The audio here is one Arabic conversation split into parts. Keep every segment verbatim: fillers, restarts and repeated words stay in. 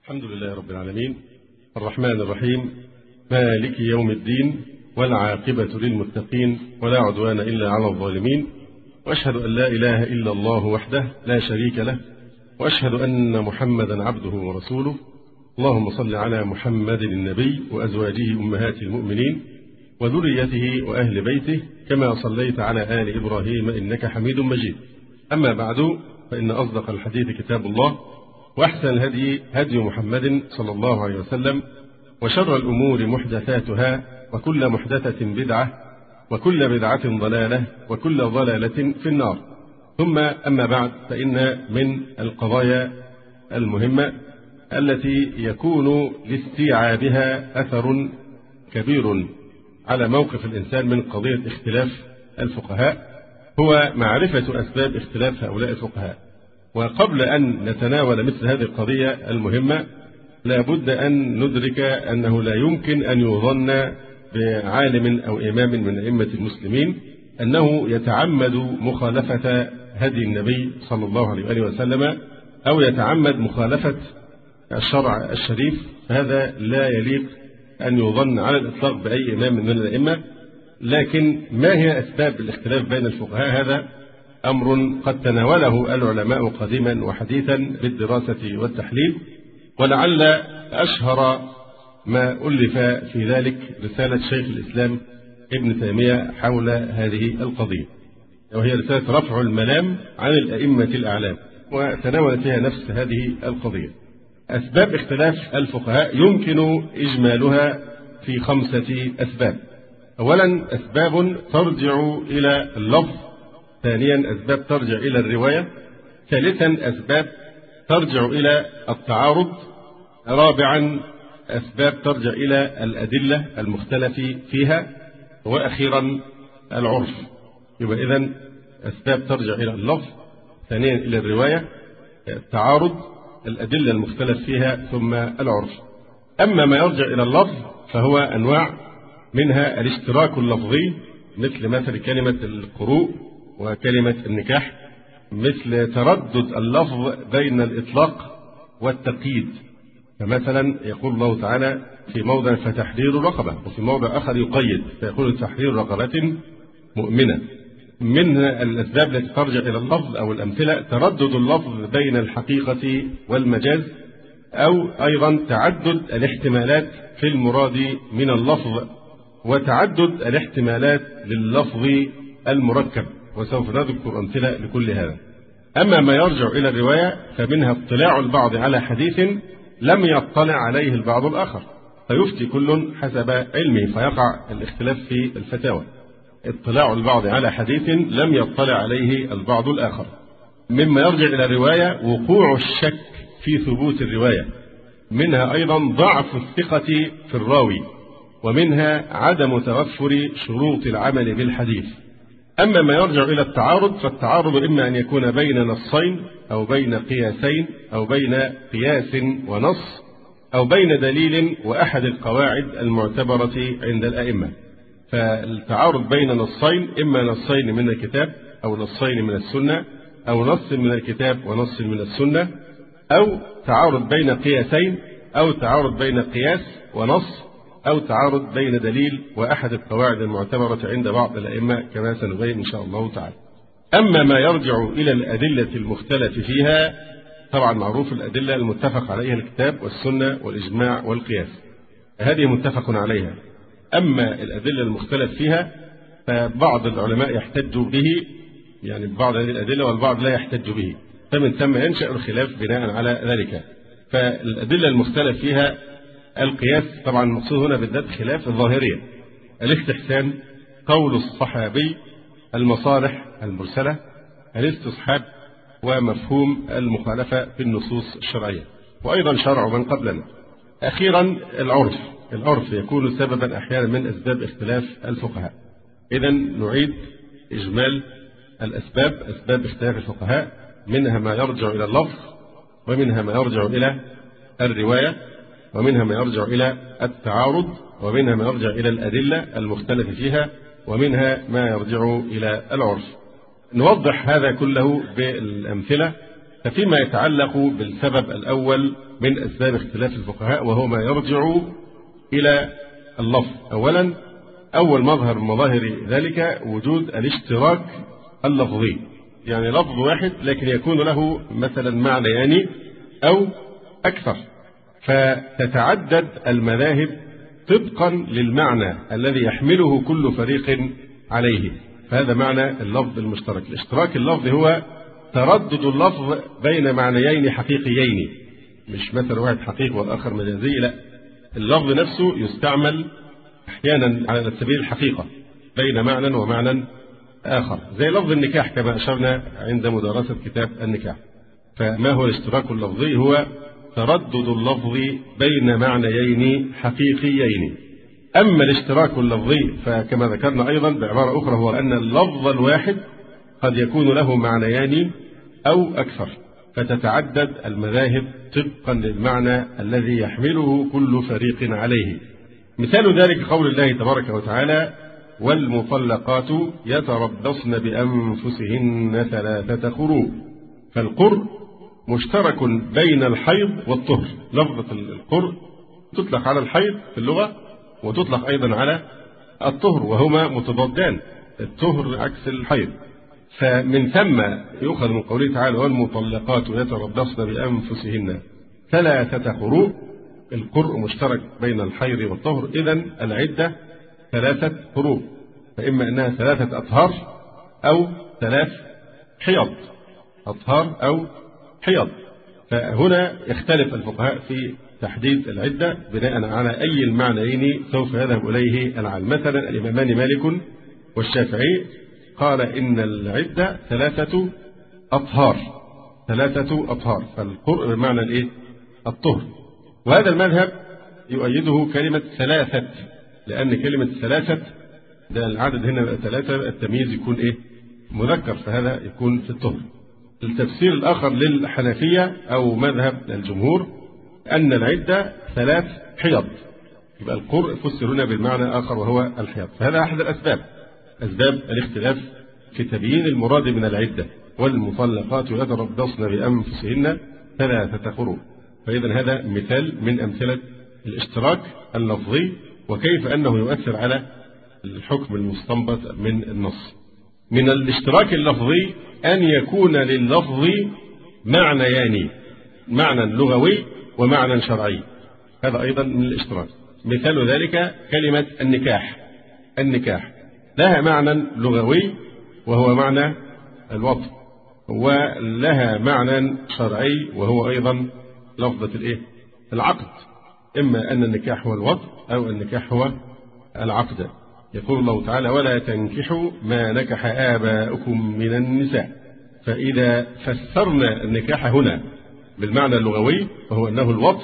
الحمد لله رب العالمين الرحمن الرحيم مالك يوم الدين والعاقبة للمتقين ولا عدوان إلا على الظالمين، وأشهد أن لا إله إلا الله وحده لا شريك له، وأشهد أن محمدا عبده ورسوله. اللهم صل على محمد النبي وأزواجه أمهات المؤمنين وذريته وأهل بيته كما صليت على آل إبراهيم إنك حميد مجيد. أما بعد، فإن أصدق الحديث كتاب الله، وأحسن الهدي هدي محمد صلى الله عليه وسلم، وشر الأمور محدثاتها، وكل محدثة بدعة، وكل بدعة ضلالة، وكل ضلالة في النار. ثم أما بعد، فإن من القضايا المهمة التي يكون لاستيعابها أثر كبير على موقف الإنسان من قضية اختلاف الفقهاء هو معرفة أسباب اختلاف هؤلاء الفقهاء. وقبل أن نتناول مثل هذه القضية المهمة، لا بد أن ندرك أنه لا يمكن أن يظن بعالم أو إمام من أئمة المسلمين أنه يتعمد مخالفة هدي النبي صلى الله عليه وسلم أو يتعمد مخالفة الشرع الشريف. هذا لا يليق أن يظن على الإطلاق بأي إمام من الأئمة. لكن ما هي أسباب الاختلاف بين الفقهاء؟ هذا أمر قد تناوله العلماء قديما وحديثا بالدراسة والتحليل، ولعل أشهر ما ألف في ذلك رسالة شيخ الإسلام ابن تيمية حول هذه القضية، وهي رسالة رفع الملام عن الأئمة الأعلام، وتناول فيها نفس هذه القضية. أسباب اختلاف الفقهاء يمكن إجمالها في خمسة أسباب. أولا، أسباب ترجع إلى اللفظ. ثانيا، أسباب ترجع إلى الرواية. ثالثا، أسباب ترجع إلى التعارض. رابعا، أسباب ترجع إلى الأدلة المختلف فيها. وأخيرا، العرف. يبقى إذن أسباب ترجع إلى اللفظ، ثانيا إلى الرواية، التعارض، الأدلة المختلف فيها، ثم العرف. أما ما يرجع إلى اللفظ فهو أنواع، منها الاشتراك اللفظي، مثل مثل كلمة القروء وكلمة النكاح، مثل تردد اللفظ بين الإطلاق والتقييد. فمثلا يقول الله تعالى في موضع فتحرير رقبة، وفي موضع آخر يقيد فيقول تحرير رقبة مؤمنة. من الأسباب التي ترجع إلى اللفظ أو الأمثلة تردد اللفظ بين الحقيقة والمجاز، أو أيضا تعدد الاحتمالات في المراد من اللفظ، وتعدد الاحتمالات لللفظ المركب، وسوف نذكر أمثلة لكل هذا. أما ما يرجع إلى الرواية فمنها اطلاع البعض على حديث لم يطلع عليه البعض الآخر، فيفتي كل حسب علمه فيقع الاختلاف في الفتاوى. اطلاع البعض على حديث لم يطلع عليه البعض الآخر. مما يرجع إلى الرواية وقوع الشك في ثبوت الرواية، منها أيضا ضعف الثقة في الراوي، ومنها عدم توفر شروط العمل بالحديث. أما ما يرجع إلى التعارض فالتعارض إما أن يكون بين نصين، أو بين قياسين، أو بين قياس ونص، أو بين دليل وأحد القواعد المعتبرة عند الأئمة. فالتعارض بين نصين، إما نصين من الكتاب أو نصين من السنة، أو نص من الكتاب ونص من السنة، أو تعارض بين قياسين، أو تعارض بين قياس ونص، أو تعارض بين دليل وأحد القواعد المعتبرة عند بعض الأئمة كما سنبين إن شاء الله تعالى. أما ما يرجع إلى الأدلة المختلف فيها، طبعا معروف الأدلة المتفق عليها الكتاب والسنة والإجماع والقياس، هذه متفق عليها. أما الأدلة المختلف فيها فبعض العلماء يحتج به، يعني بعض هذه الأدلة، والبعض لا يحتج به، فمن ثم ينشأ الخلاف بناء على ذلك. فالأدلة المختلف فيها القياس، طبعا المقصود هنا بالذات خلاف الظاهرية، الاستحسان، قول الصحابي، المصالح المرسلة، الاستصحاب، ومفهوم المخالفة في النصوص الشرعية، وأيضا شرع من قبلنا. أخيرا العرف. العرف يكون سببا أحيانا من أسباب اختلاف الفقهاء. إذن نعيد إجمال الأسباب. أسباب اختلاف الفقهاء منها ما يرجع إلى اللفظ، ومنها ما يرجع إلى الرواية، ومنها ما يرجع إلى التعارض، ومنها ما يرجع إلى الأدلة المختلف فيها، ومنها ما يرجع إلى العرف. نوضح هذا كله بالأمثلة. ففيما يتعلق بالسبب الأول من أسباب اختلاف الفقهاء وهو ما يرجع إلى اللفظ، أولا أول مظهر من مظاهر ذلك وجود الاشتراك اللفظي، يعني لفظ واحد لكن يكون له مثلا معنيان أو أكثر، فتتعدد المذاهب طبقا للمعنى الذي يحمله كل فريق عليه، فهذا معنى اللفظ المشترك. الاشتراك اللفظي هو تردد اللفظ بين معنيين حقيقيين، مش مثلا واحد حقيقي والآخر مجازي، لا، اللفظ نفسه يستعمل أحيانا على سبيل الحقيقة بين معنى ومعنى آخر، زي لفظ النكاح كما أشرنا عند مدارسة كتاب النكاح. فما هو الاشتراك اللفظي؟ هو تردد اللفظ بين معنيين حقيقيين. أما الاشتراك اللفظي فكما ذكرنا أيضا بعبارة أخرى هو أن اللفظ الواحد قد يكون له معنيان أو أكثر، فتتعدد المذاهب طبقا للمعنى الذي يحمله كل فريق عليه. مثال ذلك قول الله تبارك وتعالى: والمطلقات يتربصن بأنفسهن ثلاثة قروء. فالقرء مشترك بين الحيض والطهر، لفظة القرء تطلق على الحيض في اللغة وتطلق أيضا على الطهر، وهما متضادان، الطهر عكس الحيض. فمن ثم يؤخذ من قوله تعالى: والمطلقات يتربصن بأنفسهن ثلاثة قروء، القرء مشترك بين الحيض والطهر، إذن العدة ثلاثة قروء، فإما أنها ثلاثة أطهار أو ثلاث حيض، أطهار أو حيض. فهنا يختلف الفقهاء في تحديد العدة بناء على أي المعنيين سوف يذهب إليه العالم. مثلا الإمامان مالك والشافعي قال إن العدة ثلاثة أطهار، ثلاثة أطهار، فالقرء بمعنى الإيه؟ الطهر. وهذا المذهب يؤيده كلمة ثلاثة، لأن كلمة ثلاثة ده العدد هنا ثلاثة، التمييز يكون إيه؟ مذكر، فهذا يكون في الطهر. التفسير الآخر للحنفية أو مذهب الجمهور أن العدة ثلاث حيض، يبقى القرء فسر هنا بالمعنى آخر وهو الحيض. فهذا أحد الأسباب، أسباب الاختلاف في تبيين المراد من العدة. والمطلقات يتربصن بأنفسهن ثلاثة قروء. فإذا هذا مثال من أمثلة الاشتراك اللفظي وكيف أنه يؤثر على الحكم المستنبط من النص. من الاشتراك اللفظي أن يكون لللفظ معنيان، معنى لغوي ومعنى شرعي، هذا أيضا من الاشتراك. مثال ذلك كلمة النكاح، النكاح لها معنى لغوي وهو معنى الوطء، ولها معنى شرعي وهو أيضا لفظة الإيه؟ العقد، إما أن النكاح هو الوطء أو النكاح هو العقد. يقول الله تعالى: ولا تنكحوا ما نكح آباؤكم من النساء. فإذا فسرنا النكاح هنا بالمعنى اللغوي وهو أنه الوطء،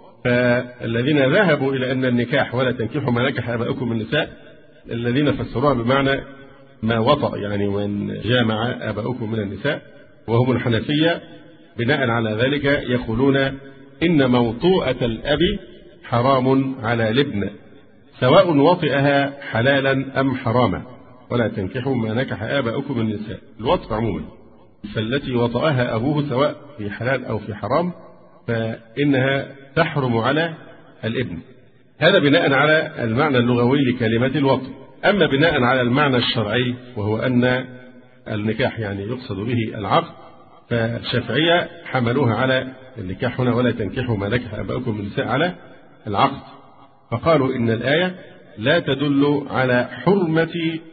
فالذين ذهبوا إلى أن النكاح ولا تنكحوا ما نكح آباؤكم من النساء، الذين فسروها بمعنى ما وطأ، يعني من جامع آباؤكم من النساء، وهم الحنفية، بناء على ذلك يقولون إن موطوءة الأب حرام على الابن سواء وطئها حلالا أم حراما، ولا تنكحوا ما نكح آباؤكم من النساء، الوطء عموما، فالتي وطأها أبوه سواء في حلال أو في حرام فإنها تحرم على الابن. هذا بناء على المعنى اللغوي لكلمة الوطء. أما بناء على المعنى الشرعي وهو أن النكاح يعني يقصد به العقد، فالشافعية حملوها على النكاح هنا ولا تنكحوا ما نكح آباؤكم من النساء على العقد، فقالوا إن الآية لا تدل على حرمة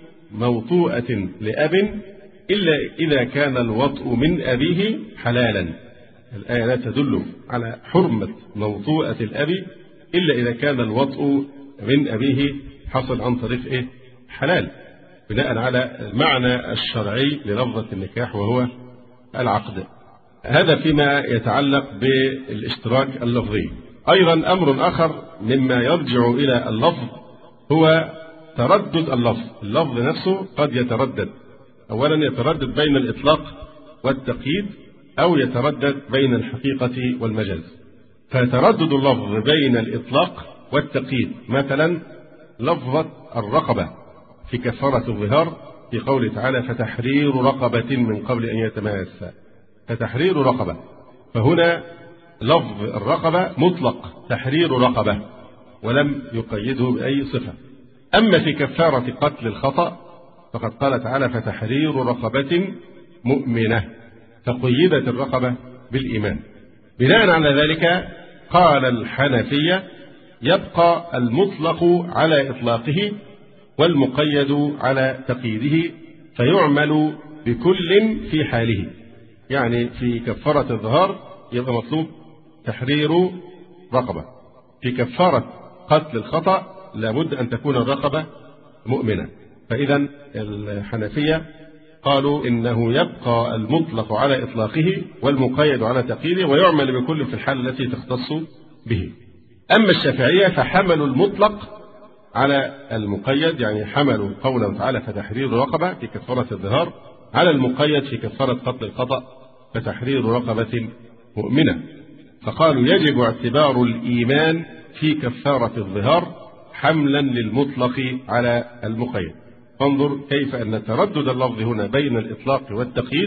موطوءة لأب إلا إذا كان الوطء من أبيه حلالا. الآية لا تدل على حرمة موطوءة الأب إلا إذا كان الوطء من أبيه حصل عن طريق إيه؟ حلال، بناء على المعنى الشرعي للفظة النكاح وهو العقد. هذا فيما يتعلق بالاشتراك اللفظي. أيضا أمر آخر مما يرجع إلى اللفظ هو تردد اللفظ. اللفظ نفسه قد يتردد، أولا يتردد بين الإطلاق والتقييد أو يتردد بين الحقيقة والمجاز. فتردد اللفظ بين الإطلاق والتقييد، مثلا لفظة الرقبة في كفارة الظهار في قوله تعالى: فتحرير رقبة من قبل أن يتماسا. فتحرير رقبة. فهنا لفظ الرقبة مطلق تحرير رقبة ولم يقيده بأي صفة. أما في كفارة قتل الخطأ فقد قال تعالى فتحرير رقبة مؤمنة، فقيدت الرقبة بالإيمان. بناء على ذلك قال الحنفية يبقى المطلق على إطلاقه والمقيد على تقييده، فيعمل بكل في حاله. يعني في كفارة الظهار يبقى مطلوب تحرير رقبة، في كفارة قتل الخطأ لابد أن تكون الرقبة مؤمنة. فإذا الحنفية قالوا إنه يبقى المطلق على إطلاقه والمقيد على تقييده ويعمل بكل في الحال التي تختص به. أما الشافعية فحملوا المطلق على المقيد، يعني حملوا قوله تعالى فتحرير رقبة في كفارة الظهار على المقيد في كفارة قتل الخطأ فتحرير رقبة مؤمنة، فقالوا يجب اعتبار الإيمان في كفارة الظهار حملا للمطلق على المقيد. فانظر كيف أن تردد اللفظ هنا بين الإطلاق والتقييد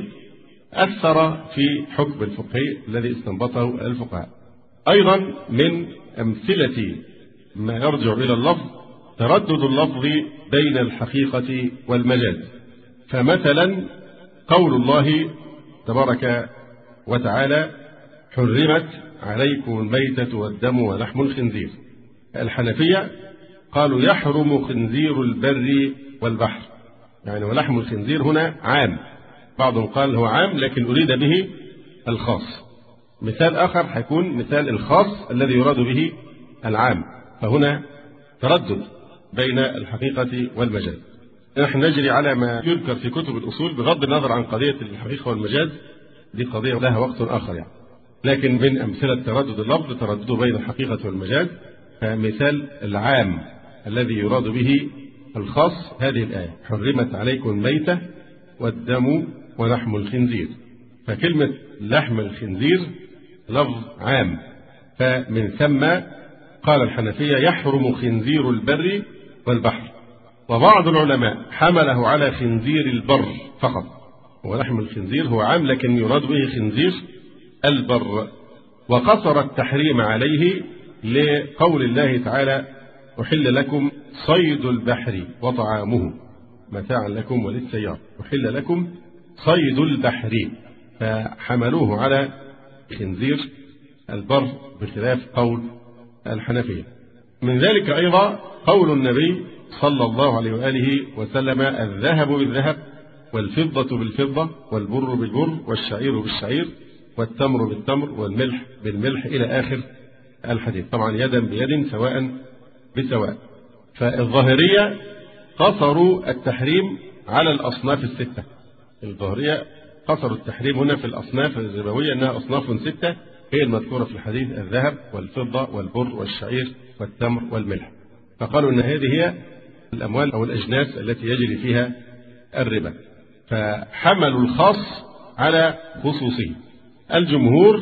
أثر في حكم الفقهي الذي استنبطه الفقهاء. أيضا من أمثلة ما يرجع إلى اللفظ تردد اللفظ بين الحقيقة والمجاز. فمثلا قول الله تبارك وتعالى حرمت عليكم الميتة والدم ولحم الخنزير، الحنفية قالوا يحرم خنزير البر والبحر، يعني ولحم الخنزير هنا عام، بعضهم قال هو عام لكن أريد به الخاص. مثال آخر حيكون مثال الخاص الذي يراد به العام، فهنا تردد بين الحقيقة والمجاز. نحن نجري على ما يذكر في كتب الأصول بغض النظر عن قضية الحقيقة والمجاز، دي قضية لها وقت آخر يعني. لكن من أمثلة تردد اللفظ تردده بين الحقيقة والمجاز، فمثال العام الذي يراد به الخاص هذه الآية حرمت عليكم الميتة والدم ولحم الخنزير، فكلمة لحم الخنزير لفظ عام، فمن ثم قال الحنفية يحرم خنزير البر والبحر. وبعض العلماء حمله على خنزير البر فقط، ولحم الخنزير هو عام لكن يراد به خنزير البر، وقصر التحريم عليه لقول الله تعالى أحل لكم صيد البحر وطعامه متاعا لكم وللسيارة، أحل لكم صيد البحر، فحملوه على خنزير البر بخلاف قول الحنفية. من ذلك أيضا قول النبي صلى الله عليه وآله وسلم الذهب بالذهب والفضة بالفضة والبر بالبر والشعير بالشعير والتمر بالتمر والملح بالملح إلى آخر الحديث، طبعا يدا بيد سواء بسواء. فالظاهرية قصروا التحريم على الأصناف الستة، الظاهرية قصروا التحريم هنا في الأصناف الربوية أنها أصناف ستة هي المذكورة في الحديث الذهب والفضة والبر والشعير والتمر والملح، فقالوا أن هذه هي الأموال أو الأجناس التي يجري فيها الربا، فحملوا الخاص على خصوصه. الجمهور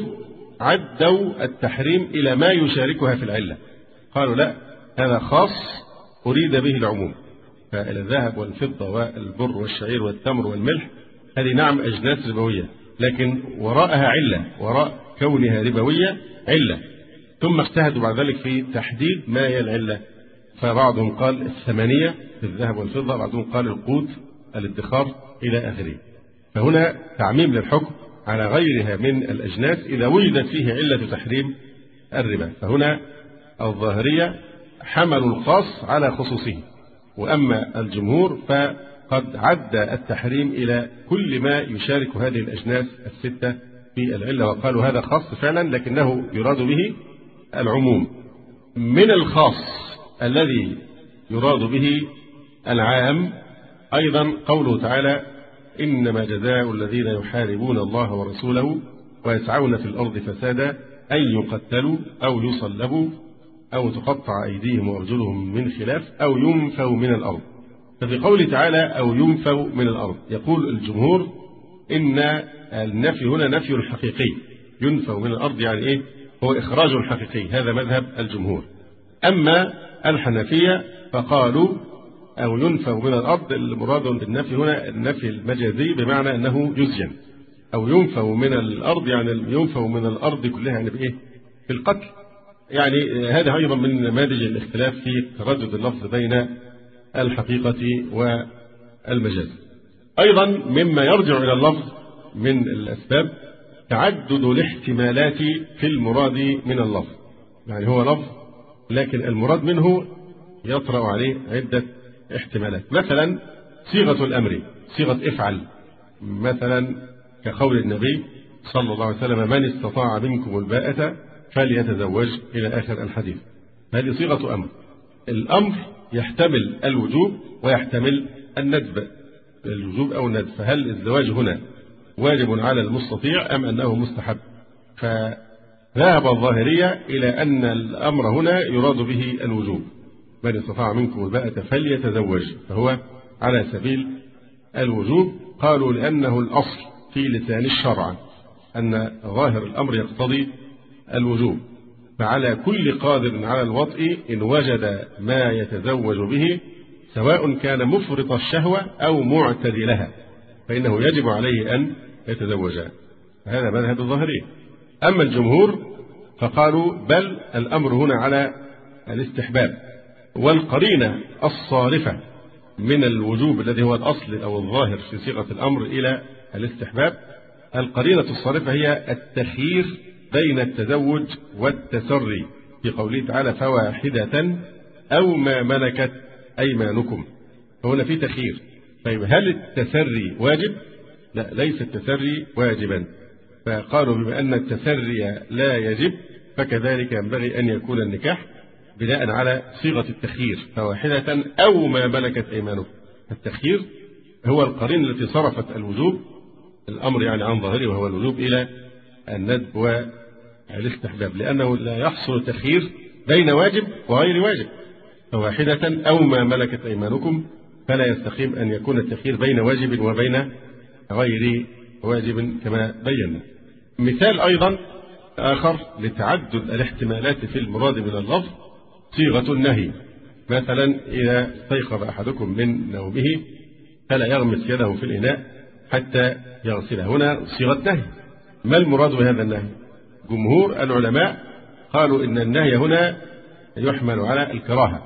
عدوا التحريم إلى ما يشاركها في العلة، قالوا لا هذا خاص أريد به العموم، فالذهب والفضة والبر والشعير والتمر والملح هذه نعم أجناس ربوية لكن وراءها علة، وراء كونها ربوية علة، ثم اجتهدوا بعد ذلك في تحديد ما هي العلة، فبعضهم قال الثمانية في الذهب والفضة، بعضهم قال القوت الادخار إلى آخره. فهنا تعميم للحكم على غيرها من الأجناس إذا وجدت فيه علة تحريم الربا. فهنا الظاهرية حملوا الخاص على خصوصه، وأما الجمهور فقد عد التحريم إلى كل ما يشارك هذه الأجناس الستة في العلة، وقالوا هذا خاص فعلا لكنه يراد به العموم. من الخاص الذي يراد به العام أيضا قوله تعالى إنما جزاء الذين يحاربون الله ورسوله ويسعون في الأرض فسادا أن يقتلوا أو يصلبوا أو تقطع أيديهم وأرجلهم من خلاف أو ينفوا من الأرض. ففي قوله تعالى أو ينفوا من الأرض يقول الجمهور إن النفي هنا نفي حقيقي، ينفوا من الأرض يعني إيه؟ هو إخراج حقيقي، هذا مذهب الجمهور. أما الحنفية فقالوا أو ينفوا من الأرض، المراد بالنفي هنا النفي المجازي بمعنى أنه يزين أو ينفوا من الأرض، يعني ينفوا من الأرض كلها يعني بإيه؟ بالقتل. يعني هذا أيضا من نماذج الاختلاف في تردد اللفظ بين الحقيقة والمجاز. أيضا مما يرجع إلى اللفظ من الأسباب تعدد الاحتمالات في المراد من اللفظ. يعني هو لفظ لكن المراد منه يطرأ عليه عدة احتمالات. مثلا صيغة الأمر، صيغة افعل، مثلا كقول النبي صلى الله عليه وسلم من استطاع منكم الباءة فليتزوج إلى آخر الحديث. هذه صيغة أمر. الأمر يحتمل الوجوب ويحتمل الندب، الوجوب أو الندب. فهل الزواج هنا واجب على المستطيع أم أنه مستحب؟ فذهب الظاهرية إلى أن الأمر هنا يراد به الوجوب، من استطاع منكم الباءة فليتزوج، فهو على سبيل الوجوب. قالوا لأنه الأصل في لسان الشرع أن ظاهر الأمر يقتضي الوجوب، فعلى كل قادر على الوطء إن وجد ما يتزوج به سواء كان مفرط الشهوة أو معتدلها فإنه يجب عليه أن يتزوجها. هذا مذهب الظاهرية. أما الجمهور فقالوا بل الأمر هنا على الاستحباب، والقرينة الصارفة من الوجوب الذي هو الأصل أو الظاهر في صيغة الأمر إلى الاستحباب، القرينة الصارفة هي التخيير بين التزوج والتسري في قوله تعالى فواحدة أو ما ملكت أيمانكم. فهنا في تخيير. طيب هل التسري واجب؟ لا، ليس التسري واجبا. فقالوا بما أن التسري لا يجب فكذلك ينبغي أن يكون النكاح بناء على صيغة التخيير فواحدة أو ما ملكت أيمانكم. التخيير هو القرين التي صرفت الوجوب الأمر يعني عن ظاهره وهو الوجوب إلى الندب والاستحباب، لأنه لا يحصل تخيير بين واجب وغير واجب. فواحدة أو ما ملكت أيمانكم، فلا يستقيم أن يكون التخيير بين واجب وبين غير واجب كما بينا. مثال أيضا آخر لتعدد الاحتمالات في المراد من اللفظ صيغة النهي. مثلا إذا استيقظ أحدكم من نومه فلا يغمس يده في الإناء حتى يغسله. هنا صيغة نهي. ما المراد بهذا النهي؟ جمهور العلماء قالوا إن النهي هنا يحمل على الكراهة،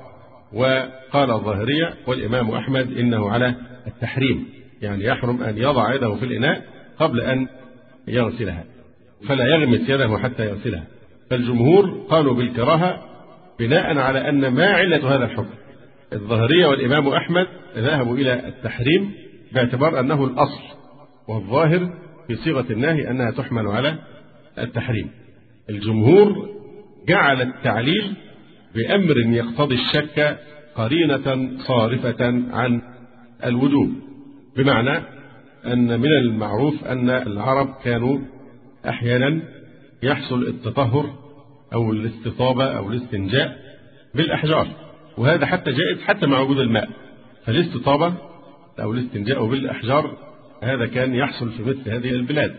وقال الظاهرية والإمام أحمد إنه على التحريم، يعني يحرم أن يضع يده في الإناء قبل أن يغسلها، فلا يغمس يده حتى يغسلها. فالجمهور قالوا بالكراهة بناء على أن ما علة هذا الحكم. الظاهرية والإمام أحمد ذهبوا إلى التحريم باعتبار أنه الأصل، والظاهر في صيغة النهي أنها تحمل على التحريم. الجمهور جعل التعليل بأمر يقتضي الشك قرينة صارفة عن الوجوب، بمعنى أن من المعروف أن العرب كانوا أحيانا يحصل التطهر أو الاستطابة أو الاستنجاء بالأحجار، وهذا حتى جائز حتى مع وجود الماء. فالاستطابة أو الاستنجاء بالأحجار هذا كان يحصل في مثل هذه البلاد.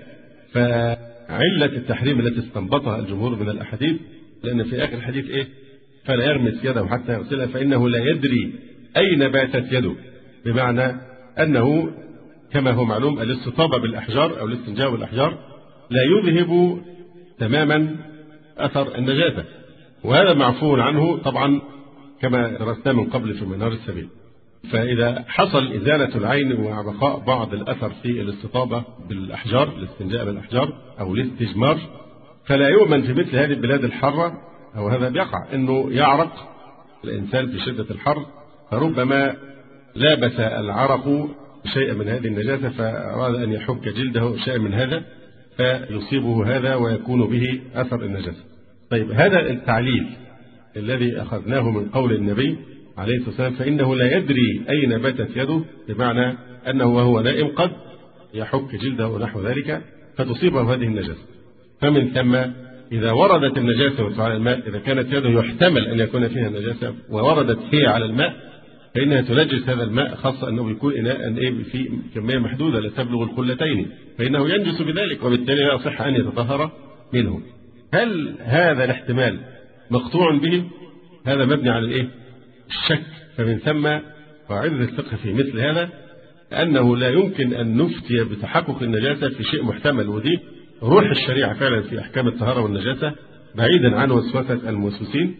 فعلة التحريم التي استنبطها الجمهور من الأحاديث، لأن في آخر الحديث إيه؟ فلا يغمس يده حتى يغسلها فإنه لا يدري أين باتت يده، بمعنى أنه كما هو معلوم الاستطابة بالأحجار أو الاستنجاء بالأحجار لا يذهب تماما أثر النجاسة، وهذا معفو عنه طبعا كما درسنا من قبل في منار السبيل. فإذا حصل إزالة العين وبقاء بعض الأثر في الاستطابة بالأحجار، الاستنجاء بالأحجار أو الاستجمار، فلا يؤمن في مثل هذه البلاد الحارة، أو هذا بيقع أنه يعرق الإنسان في شدة الحر، فربما لابس العرق شيئا من هذه النجاسة فأراد أن يحك جلده شيئا من هذا فيصيبه هذا ويكون به أثر النجاسة. طيب هذا التعليل الذي أخذناه من قول النبي عليه الصلاة والسلام فإنه لا يدري أين باتت يده، بمعنى أنه وهو نائم قد يحك جلده ونحو ذلك فتصيبه هذه النجاسة. فمن ثم إذا وردت النجاسة على الماء، إذا كانت يده يحتمل أن يكون فيها النجاسة ووردت هي على الماء فإنها تنجس هذا الماء، خاصة أنه يكون إناء في كمية محدودة لا تبلغ القلتين، فإنه ينجس بذلك وبالتالي لا يصح أن يتطهر منه. هل هذا الاحتمال مقطوع به؟ هذا مبني على الإيه؟ الشك. فمن ثم قاعدة الفقه في مثل هذا أنه لا يمكن أن نفتي بتحقق النجاسة في شيء محتمل، ودي روح الشريعة فعلا في أحكام الطهارة والنجاسة، بعيدا عن وسوسة الموسوسين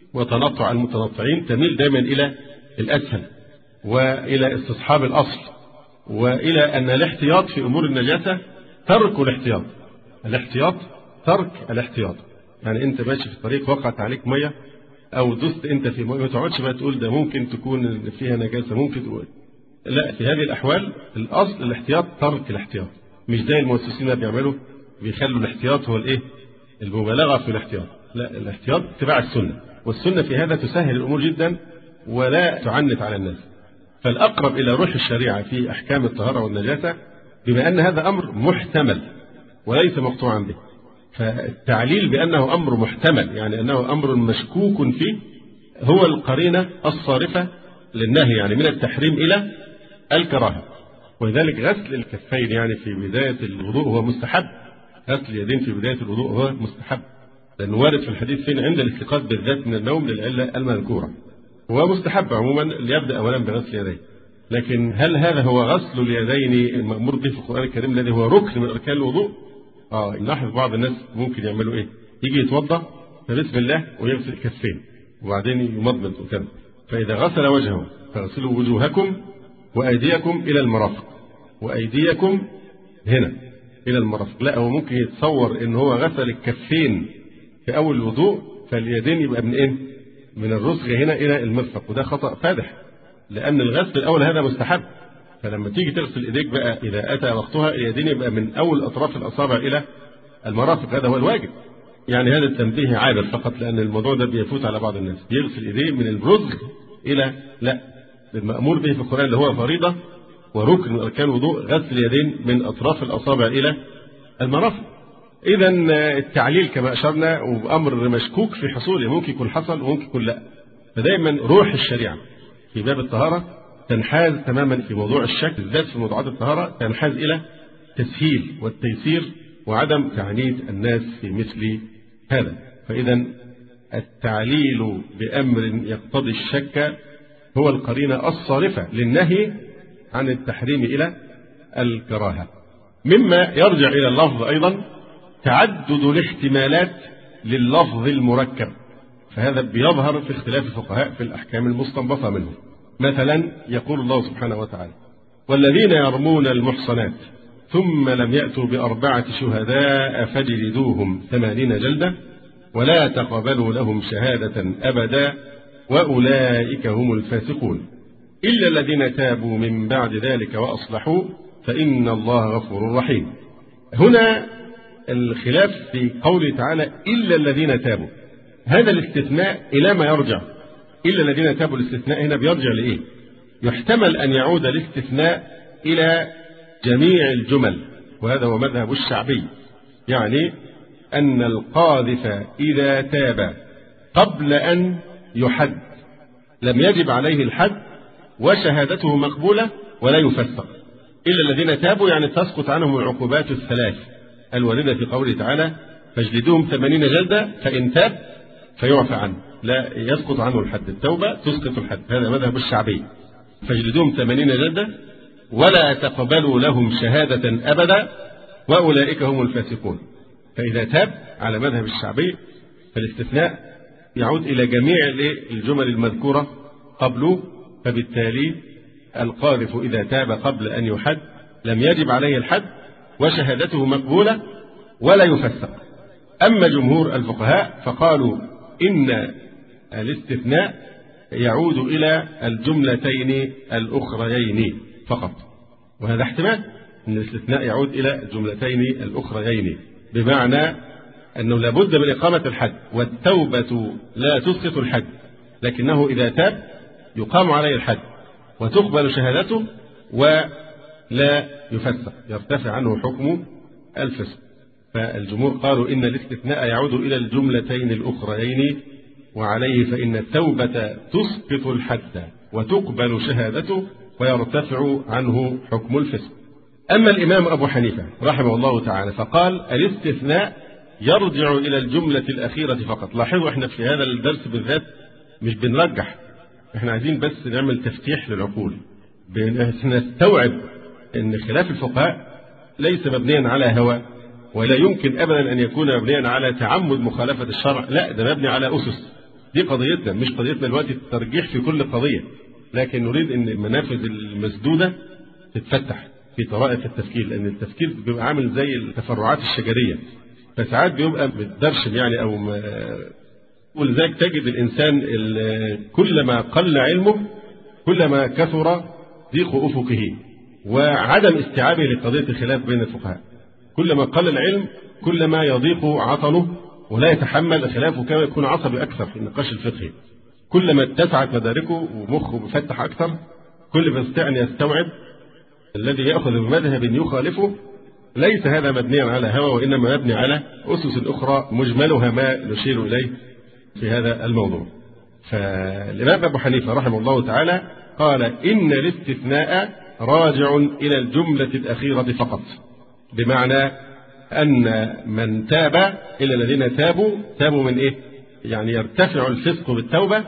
وتنطع المتنطعين، تميل دائما إلى الأسهل وإلى استصحاب الأصل، وإلى أن الاحتياط في أمور النجاسة ترك الاحتياط. الاحتياط ترك الاحتياط. يعني أنت ماشي في الطريق وقعت عليك مية أو دست أنت في مية، ما تقعدش بقى تقول ده ممكن تكون فيها نجاسة، ممكن تقول لا. في هذه الأحوال الأصل الاحتياط، ترك الاحتياط. مش زي المؤسسين اللي بيعملوا بيخلوا الاحتياط هو الإيه؟ المبالغة في الاحتياط. لا، الاحتياط اتباع السنة، والسنة في هذا تسهل الأمور جدا ولا تعنت على الناس. فالأقرب إلى روح الشريعة في أحكام الطهارة والنجاسة، بما أن هذا أمر محتمل وليس مقطوعا به، فالتعليل بأنه أمر محتمل يعني أنه أمر مشكوك فيه هو القرينة الصارفة للنهي، يعني من التحريم إلى الكراهة. ولذلك غسل الكفين يعني في بداية الوضوء هو مستحب، غسل اليدين في بداية الوضوء هو مستحب، لأنه وارد في الحديث فين عند الاستيقاظ بالذات من النوم للعلة المذكورة. هو مستحب عموما ليبدأ أولا بغسل اليدين، لكن هل هذا هو غسل اليدين المأمور به في القرآن الكريم الذي هو ركن من أركان الوضوء؟ آه نلاحظ بعض الناس ممكن يعملوا إيه؟ يجي يتوضأ فبسم الله ويغسل الكفين وبعدين يمضمض وكذا، فإذا غسل وجهه فاغسلوا وجوهكم وأيديكم إلى المرافق، وأيديكم هنا إلى المرافق. لا، هو ممكن يتصور إن هو غسل الكفين في أول الوضوء فاليدين يبقى من إيه؟ من الرسغ هنا إلى المرفق، وده خطأ فادح، لأن الغسل الأول هذا مستحب. فلما تيجي تغسل إيديك بقى إذا أتى وقتها اليدين يبقى من أول أطراف الأصابع إلى المرافق، هذا هو الواجب. يعني هذا التنبيه عابر فقط، لأن الموضوع ده بيفوت على بعض الناس، بيغسل إيديه من الرسغ إلى لا، المأمور به في القرآن اللي هو فريضة وركن من أركان الوضوء غسل اليدين من أطراف الأصابع إلى المرافق. إذا التعليل كما أشرنا وأمر مشكوك في حصوله، ممكن يكون حصل وممكن يكون لا. فدائما روح الشريعة في باب الطهارة تنحاز تماما في موضوع الشك، بالذات في موضوعات الطهارة تنحاز إلى التسهيل والتيسير وعدم تعنيت الناس في مثل هذا. فإذا التعليل بأمر يقتضي الشك هو القرينة الصارفة للنهي عن التحريم إلى الكراهة. مما يرجع إلى اللفظ أيضا تعدد الاحتمالات لللفظ المركب، فهذا بيظهر في اختلاف الفقهاء في الأحكام المستنبطة منه. مثلا يقول الله سبحانه وتعالى: والذين يرمون المحصنات ثم لم يأتوا بأربعة شهداء فاجلدوهم ثمانين جلدة ولا تقبلوا لهم شهادة أبدا وأولئك هم الفاسقون إلا الذين تابوا من بعد ذلك وأصلحوا فإن الله غفور رحيم. هنا الخلاف في قوله تعالى إلا الذين تابوا، هذا الاستثناء إلى ما يرجع؟ إلا الذين تابوا، الاستثناء هنا بيرجع لإيه؟ يحتمل أن يعود الاستثناء إلى جميع الجمل، وهذا هو مذهب الشعبي، يعني أن القاذف إذا تاب قبل أن يحد لم يجب عليه الحد وشهادته مقبولة ولا يفسق. إلا الذين تابوا يعني تسقط عنهم العقوبات الثلاث الواردة في قوله تعالى: فاجلدوهم ثمانين جلدة، فإن تاب فيعفى عنه، لا يسقط عنه الحد، التوبة تسقط الحد، هذا مذهب الشعبي. فاجلدوهم ثمانين جلدة ولا تقبلوا لهم شهادة أبدا وأولئك هم الفاسقون. فإذا تاب على مذهب الشعبي فالاستثناء يعود إلى جميع الجمل المذكورة قبله، فبالتالي القاذف إذا تاب قبل أن يحد لم يجب عليه الحد وشهادته مقبولة ولا يفسق. أما جمهور الفقهاء فقالوا إن الاستثناء يعود إلى الجملتين الأخريين فقط، وهذا احتمال أن الاستثناء يعود إلى الجملتين الأخريين، بمعنى أنه لابد من إقامة الحد، والتوبة لا تسقط الحد، لكنه إذا تاب يقام عليه الحد وتقبل شهادته ولا يفسق، يرتفع عنه حكم الفسق. فالجمهور قالوا إن الاستثناء يعود إلى الجملتين الأخريين، وعليه فإن التوبة تسقط الحد وتقبل شهادته ويرتفع عنه حكم الفسق. أما الإمام أبو حنيفة رحمه الله تعالى فقال الاستثناء يرجع إلى الجملة الأخيرة فقط. لاحظوا احنا في هذا الدرس بالذات مش بنرجح، احنا عايزين بس نعمل تفتيح للعقول. نستوعب أن خلاف الفقهاء ليس مبنيا على هوى، ولا يمكن أبدا أن يكون مبنيا على تعمد مخالفة الشرع، لا، ده مبني على أسس. دي قضيتنا، مش قضيتنا دلوقتي الترجيح في كل قضية، لكن نريد أن المنافذ المسدودة تتفتح في طرائق التفكير، لأن التفكير بيبقى عامل زي التفرعات الشجرية، فساعات بيبقى متدرشم يعني أو ما، ولذلك تجد الإنسان كلما قل علمه كلما كثر ضيق أفقه وعدم استيعابه لقضية الخلاف بين الفقهاء. كلما قل العلم كلما يضيق عطنه ولا يتحمل الخلاف، وكما يكون عصبي أكثر في النقاش الفقهي. كلما اتسعت مداركه ومخه بفتح أكثر كل ما استطاع أن يستوعب الذي يأخذ بمذهب يخالفه. ليس هذا مبنيا على هوى، وإنما مبني على أسس أخرى مجملها ما نشير إليه في هذا الموضوع. فالإمام أبو حنيفة رحمه الله تعالى قال إن الاستثناء راجع إلى الجملة الأخيرة فقط، بمعنى أن من تاب إلى الذين تابوا تابوا من إيه؟ يعني يرتفع الفسق بالتوبة،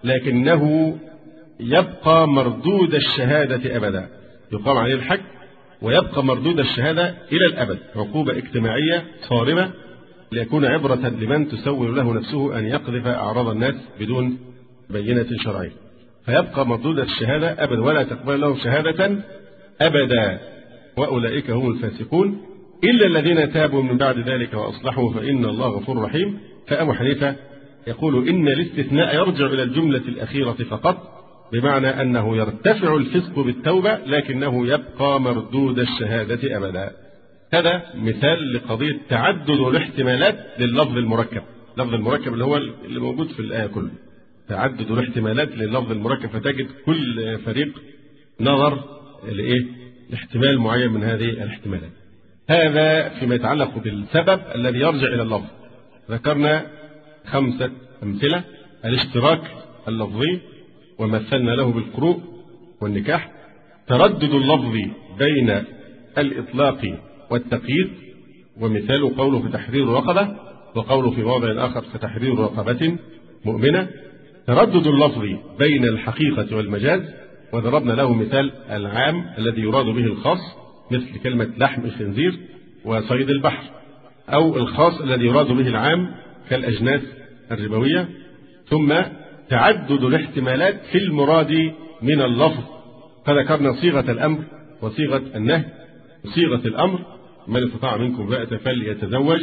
لكنه يبقى مردود الشهادة أبدا، يقام عليه الحج ويبقى مردود الشهادة إلى الأبد، عقوبة اجتماعية صارمة ليكون عبرة لمن تسول له نفسه أن يقذف أعراض الناس بدون بينة شرعية. فيبقى مردود الشهادة أبدا، ولا تقبل له شهادة أبدا، وأولئك هم الفاسقون إلا الذين تابوا من بعد ذلك وأصلحوا فإن الله غفور رحيم. فأبو حنيفة يقول إن الاستثناء يرجع إلى الجملة الأخيرة فقط، بمعنى أنه يرتفع الفسق بالتوبة لكنه يبقى مردود الشهادة أبدا. هذا مثال لقضية تعدد الاحتمالات لللفظ المركب. اللفظ المركب اللي هو اللي موجود في الآية كله، تعدد الاحتمالات لللفظ المركب، فتجد كل فريق نظر لإيه؟ لاحتمال معين من هذه الاحتمالات. هذا فيما يتعلق بالسبب الذي يرجع إلى اللفظ. ذكرنا خمسة أمثلة: الاشتراك اللفظي، ومثلنا له بالقروء والنكاح. تردد اللفظ بين الإطلاق والتقييد، ومثال قوله في تحرير رقبة، وقوله في موضع آخر في تحرير رقبة مؤمنة. تردد اللفظ بين الحقيقة والمجاز، وضربنا له مثال العام الذي يراد به الخاص، مثل كلمة لحم الخنزير وصيد البحر، أو الخاص الذي يراد به العام كالأجناس الربوية. ثم تعدد الاحتمالات في المراد من اللفظ، فذكرنا صيغة الأمر وصيغة النهي. صيغة الأمر: من استطاع منكم بأة فليتزوج،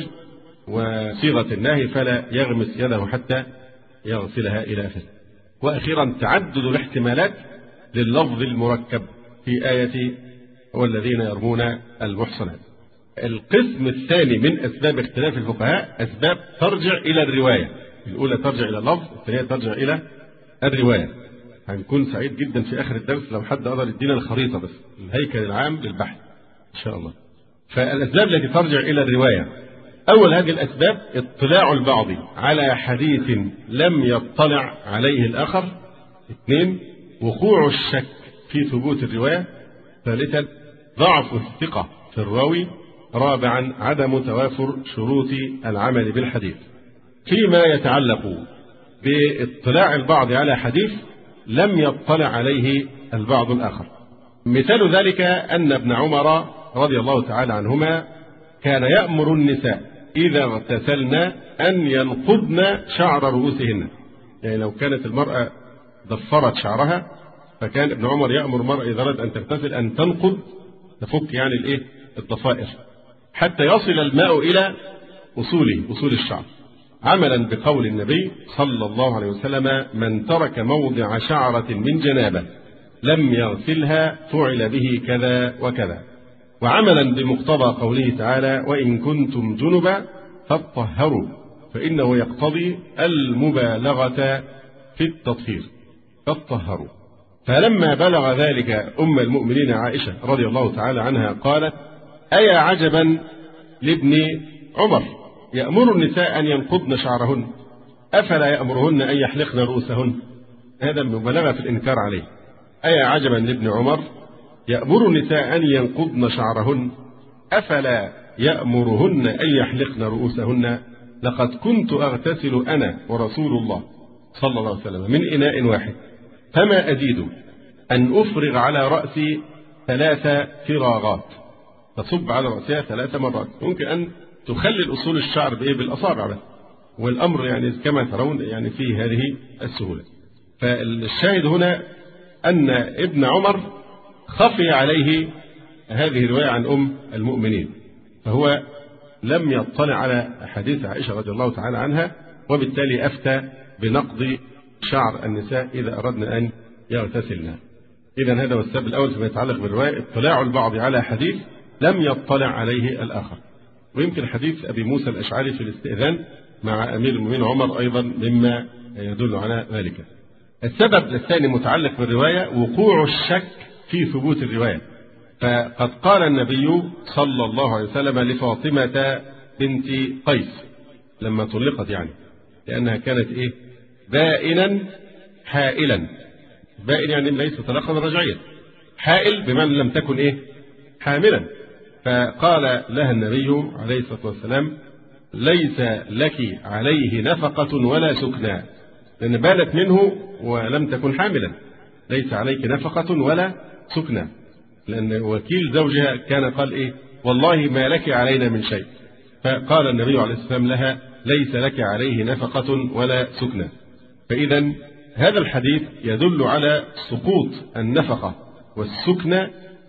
وصيغة النهي: فلا يغمس يده حتى يغسلها إلى آخره. وأخيرا تعدد الاحتمالات لللفظ المركب في آية والذين يرمون المحصنات. القسم الثاني من أسباب اختلاف الفقهاء أسباب ترجع إلى الرواية. الأولى ترجع إلى اللفظ، الثانية ترجع إلى الرواية. هنكون سعيد جدا في آخر الدرس لو حد قدر يدينا الخريطة بس، الهيكل العام للبحث إن شاء الله. فالأسباب التي ترجع إلى الرواية: أول هذه الأسباب اطلاع البعض على حديث لم يطلع عليه الآخر. اثنين، وقوع الشك في ثبوت الرواية. ثالثا، ضعف الثقة في الراوي. رابعا، عدم توافر شروط العمل بالحديث. فيما يتعلق باطلاع البعض على حديث لم يطلع عليه البعض الآخر، مثال ذلك أن ابن عمر رضي الله تعالى عنهما كان يأمر النساء إذا اغتسلن أن ينقضن شعر رؤوسهن. يعني لو كانت المرأة ضفرت شعرها، فكان ابن عمر يأمر المرأة إذا أردت أن تغتسل أن تنقض، تفك يعني الإيه؟ الضفائر، حتى يصل الماء إلى أصوله، أصول الشعر، عملا بقول النبي صلى الله عليه وسلم: من ترك موضع شعرة من جنابة لم يغسلها فعل به كذا وكذا، وعملا بمقتضى قوله تعالى: وإن كنتم جنبا فاطهروا، فإنه يقتضي المبالغة في التطهير، فاطهروا. فلما بلغ ذلك أم المؤمنين عائشة رضي الله تعالى عنها قالت: أيا عجبا لابن عمر يأمر النساء أن ينقضن شعرهن، أفلا يأمرهن أن يحلقن رؤوسهن؟ هذا مبالغة في الإنكار عليه. أيا عجبا لابن عمر يأمر النساء أن ينقضن شعرهن، أفلا يأمرهن أن يحلقن رؤوسهن؟ لقد كنت أغتسل أنا ورسول الله صلى الله عليه وسلم من إناء واحد، فما أزيد أن أفرغ على رأسي ثلاث فراغات، تصب على رأسها ثلاث مرات. ممكن أن تخلل أصول الشعر بإيه؟ بالأصابع بس، والأمر يعني كما ترون يعني في هذه السهولة. فالشاهد هنا أن ابن عمر خفي عليه هذه الرواية عن أم المؤمنين، فهو لم يطلع على حديث عائشة رضي الله تعالى عنها، وبالتالي أفتى بنقض شعر النساء إذا أردنا أن يغتسلن. إذا هذا هو السبب الأول فيما يتعلق بالرواية، اطلاع البعض على حديث لم يطلع عليه الآخر. ويمكن حديث أبي موسى الأشعري في الاستئذان مع أمير المؤمنين عمر أيضا مما يدل على ذلك. السبب الثاني متعلق بالرواية وقوع الشك في ثبوت الرواية. فقد قال النبي صلى الله عليه وسلم لفاطمة بنت قيس لما طلقت، يعني لأنها كانت إيه؟ بائنا حائلا. بائن يعني ليس طلاقا رجعيا، حائل بمعنى لم تكن إيه؟ حاملا. فقال لها النبي عليه الصلاة والسلام ليس لك عليه نفقة ولا سكنى، لأن بالت منه ولم تكن حاملا، ليس عليك نفقة ولا سكنى، لأن وكيل زوجها كان قال إيه؟ والله ما لك علينا من شيء. فقال النبي عليه الصلاة والسلام لها ليس لك عليه نفقة ولا سكنى. فإذا هذا الحديث يدل على سقوط النفقة والسكنى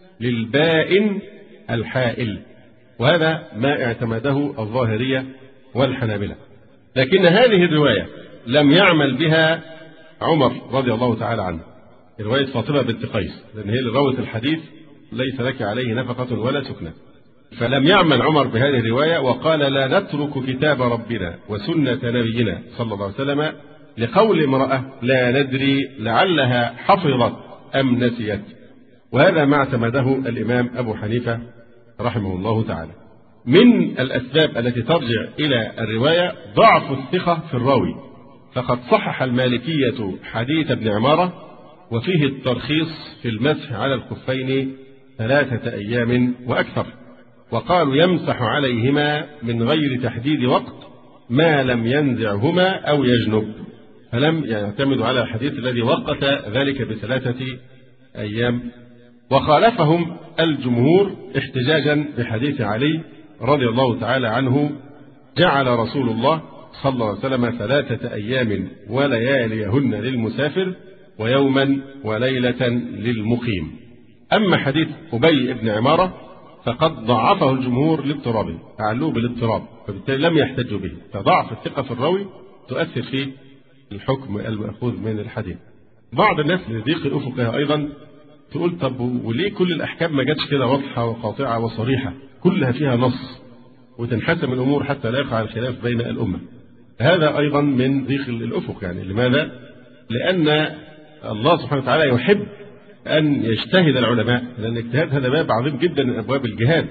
للبائن الحائل، وهذا ما اعتمده الظاهرية والحنابلة. لكن هذه الرواية لم يعمل بها عمر رضي الله تعالى عنه، رواية فاطمة بنت قيس، لأن هي اللي روت الحديث ليس لك عليه نفقة ولا سكنى. فلم يعمل عمر بهذه الرواية وقال لا نترك كتاب ربنا وسنة نبينا صلى الله عليه وسلم لقول امرأة لا ندري لعلها حفظت أم نسيت. وهذا ما اعتمده الإمام أبو حنيفة رحمه الله تعالى. من الأسباب التي ترجع إلى الرواية ضعف الثقة في الراوي، فقد صحح المالكية حديث ابن عمارة وفيه الترخيص في المسح على الخفين ثلاثة أيام وأكثر، وقالوا يمسح عليهما من غير تحديد وقت ما لم ينزعهما أو يجنب، فلم يعتمدوا على الحديث الذي وقت ذلك بثلاثة أيام. وخالفهم الجمهور احتجاجا بحديث علي رضي الله تعالى عنه جعل رسول الله صلى الله عليه وسلم ثلاثة أيام ولياليهن للمسافر ويوما وليلة للمقيم. أما حديث أبي بن عمارة فقد ضعفه الجمهور لاضطرابه، تعلوه بالاضطراب، فبالتالي لم يحتجوا به، فضعف الثقة في الراوي تؤثر في الحكم المأخوذ من الحديث. بعض الناس لضيق الأفق أيضا تقول طب وليه كل الأحكام ما جاتش كده واضحة وقاطعة وصريحة، كلها فيها نص وتنحسم الأمور حتى لا يقع الخلاف بين الأمة. هذا أيضا من ضيق الأفق. يعني لماذا؟ لأن الله سبحانه وتعالى يحب أن يجتهد العلماء، لأن الاجتهاد هذا باب عظيم جدا من أبواب الجهاد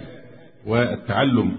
والتعلم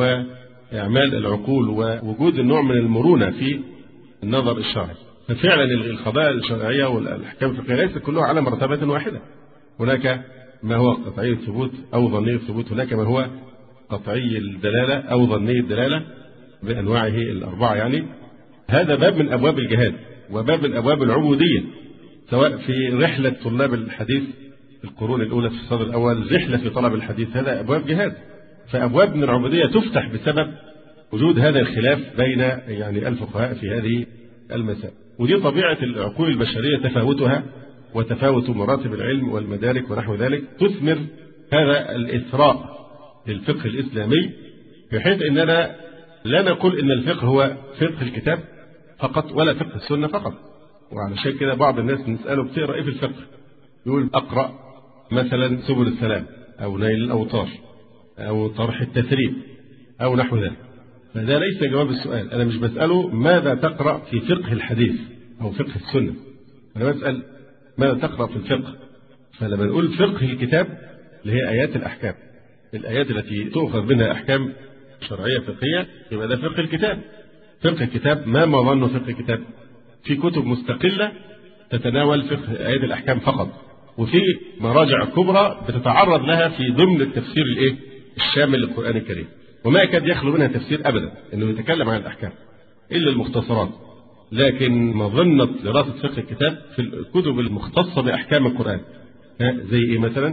وإعمال العقول ووجود النوع من المرونة في النظر الشرعي. ففعلا القضايا الشرعية والأحكام الفقهية ليست كلها على مرتبة واحدة، هناك ما هو قطعي الثبوت أو ظني الثبوت، هناك ما هو قطعي الدلالة أو ظني الدلالة بأنواعه الأربعة. يعني هذا باب من أبواب الجهاد وباب من أبواب العبودية، سواء في رحلة طلاب الحديث في القرون الأولى في الصدر الأول، رحلة في طلب الحديث، هذا أبواب جهاد. فأبواب من العبودية تفتح بسبب وجود هذا الخلاف بين يعني الفقهاء في هذه المسائل. ودي طبيعة العقول البشرية، تفاوتها وتفاوت مراتب العلم والمدارك ونحو ذلك تثمر هذا الإثراء للفقه الإسلامي، بحيث أننا لا نقول إن الفقه هو فقه الكتاب فقط ولا فقه السنة فقط. وعلشان كده بعض الناس نسأله بتقرأ إيه في الفقه؟ يقول أقرأ مثلا سبل السلام أو نيل الأوطار أو طرح التثريب أو نحو ذلك. فده ليس جواب السؤال. أنا مش بسأله ماذا تقرأ في فقه الحديث أو فقه السنة، أنا بسأل ماذا تقرأ في الفقه. فلما نقول فقه الكتاب اللي هي آيات الأحكام، الآيات التي تؤخذ منها أحكام شرعية فقهية، يبقى ده فقه الكتاب. فقه الكتاب ما مظن فقه الكتاب؟ في كتب مستقلة تتناول فقه آيات الأحكام فقط، وفي مراجع كبرى بتتعرض لها في ضمن التفسير الإيه؟ الشامل للقرآن الكريم، وما يكاد يخلو منها تفسير أبدا إنه يتكلم عن الأحكام إلا المختصرات. لكن مظنة دراسة فقه الكتاب في الكتب المختصة بأحكام القرآن. زي إيه مثلا؟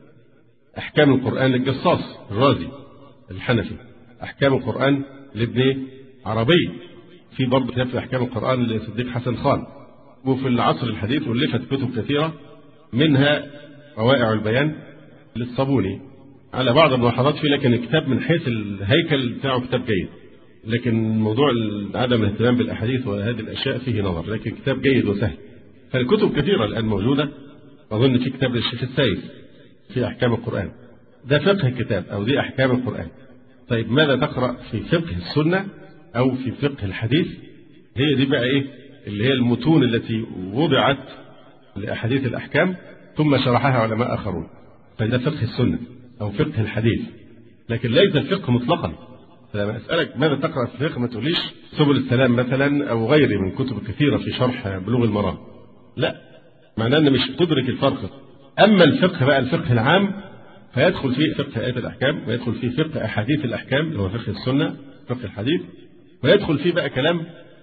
أحكام القرآن للجصاص الرازي الحنفي، أحكام القرآن لابن عربي، في برضه كتاب في أحكام القرآن لصديق حسن خان. وفي العصر الحديث ألفت كتب كثيرة منها روائع البيان للصابوني على بعض الملاحظات فيه، لكن الكتاب من حيث الهيكل بتاعه كتاب جيد، لكن موضوع عدم الاهتمام بالأحاديث وهذه الأشياء فيه نظر، لكن كتاب جيد وسهل. فالكتب كثيرة الآن موجودة. أظن في كتاب للشيخ السايس في أحكام القرآن، ده فقه الكتاب أو دي أحكام القرآن. طيب ماذا تقرأ في فقه السنة أو في فقه الحديث؟ هي دي بقى إيه اللي هي المتون التي وضعت لأحاديث الأحكام ثم شرحها علماء آخرون، فده فقه السنة أو فقه الحديث، لكن ليس الفقه مطلقا. فلما أسألك ماذا تقرأ في الفقه ما تقوليش سبل السلام مثلا أو غيره من كتب كثيرة في شرح بلوغ المرام، لا، معناه أن مش تدرك الفرق. أما الفقه بقى الفقه العام فيدخل فيه فقه آيات الأحكام، ويدخل فيه فقه أحاديث الأحكام اللي هو فقه السنة فقه الحديث، ويدخل فيه بقى كلام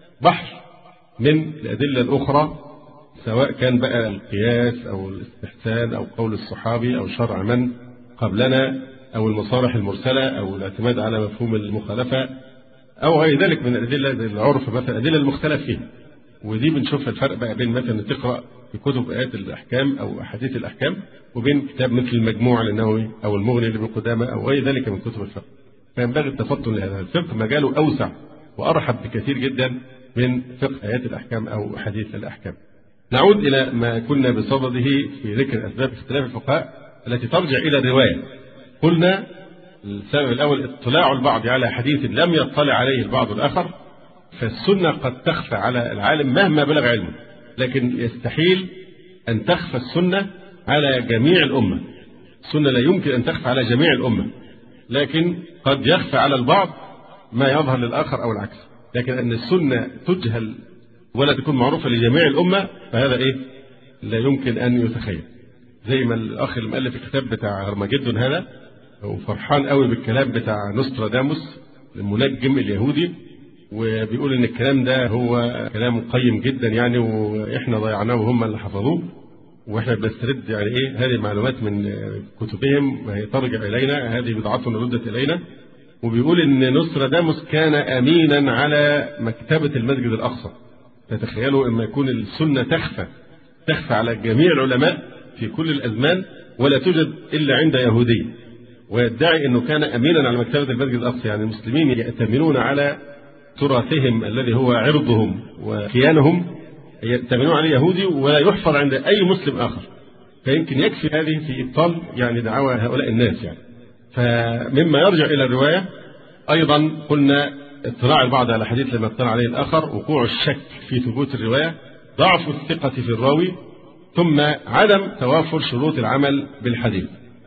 بحر من الأدلة الأخرى، سواء كان بقى القياس أو الاستحسان أو قول الصحابي أو شرع من قبلنا أو المصالح المرسلة أو الاعتماد على مفهوم المخالفة أو غير ذلك من الأدلة زي العرف مثلا، الأدلة المختلف فيها. ودي بنشوف الفرق بقى بين مثلا تقرأ في كتب آيات الأحكام أو أحاديث الأحكام وبين كتاب مثل المجموع للنووي أو المغني لابن قدامة أو غير ذلك من كتب الفقه. فينبغي التفطن لهذا الفقه، مجاله أوسع وأرحب بكثير جدا من فقه آيات الأحكام أو أحاديث الأحكام. نعود إلى ما كنا بصدده في ذكر أسباب اختلاف الفقهاء التي ترجع إلى الرواية. قلنا السبب الأول اطلاع البعض على حديث لم يطلع عليه البعض الآخر، فالسنة قد تخفى على العالم مهما بلغ علمه، لكن يستحيل أن تخفى السنة على جميع الأمة. السنة لا يمكن أن تخفى على جميع الأمة، لكن قد يخفى على البعض ما يظهر للآخر أو العكس. لكن أن السنة تجهل ولا تكون معروفة لجميع الأمة فهذا إيه لا يمكن أن يتخيل. زي ما الأخ المؤلف الكتاب بتاع هرمجدون هذا وفرحان قوي بالكلام بتاع نوستراداموس المنجم اليهودي، وبيقول ان الكلام ده هو كلام قيم جدا يعني، واحنا ضيعناه وهم اللي حفظوه، واحنا بنسترد يعني ايه هذه المعلومات من كتبهم وهي ترجع الينا، هذه بضاعتنا ردت الينا. وبيقول ان نوستراداموس كان امينا على مكتبة المسجد الاقصى. تتخيلوا اما يكون السنة تخفى تخفى على جميع العلماء في كل الازمان ولا توجد الا عند يهودي، ويدعي انه كان امينا على مكتبة المسجد الاقصى، يعني المسلمين يأتمنون على تراثهم الذي هو عرضهم وكيانهم، يأتمنون عليه يهودي ولا يحفظ عند أي مسلم آخر. فيمكن يكفي هذه في إبطال يعني دعاوى هؤلاء الناس يعني. فمما يرجع إلى الرواية أيضا قلنا اطلاع البعض على حديث لما اطلع عليه الآخر، وقوع الشك في ثبوت الرواية، ضعف الثقة في الراوي، ثم عدم توافر شروط العمل بالحديث.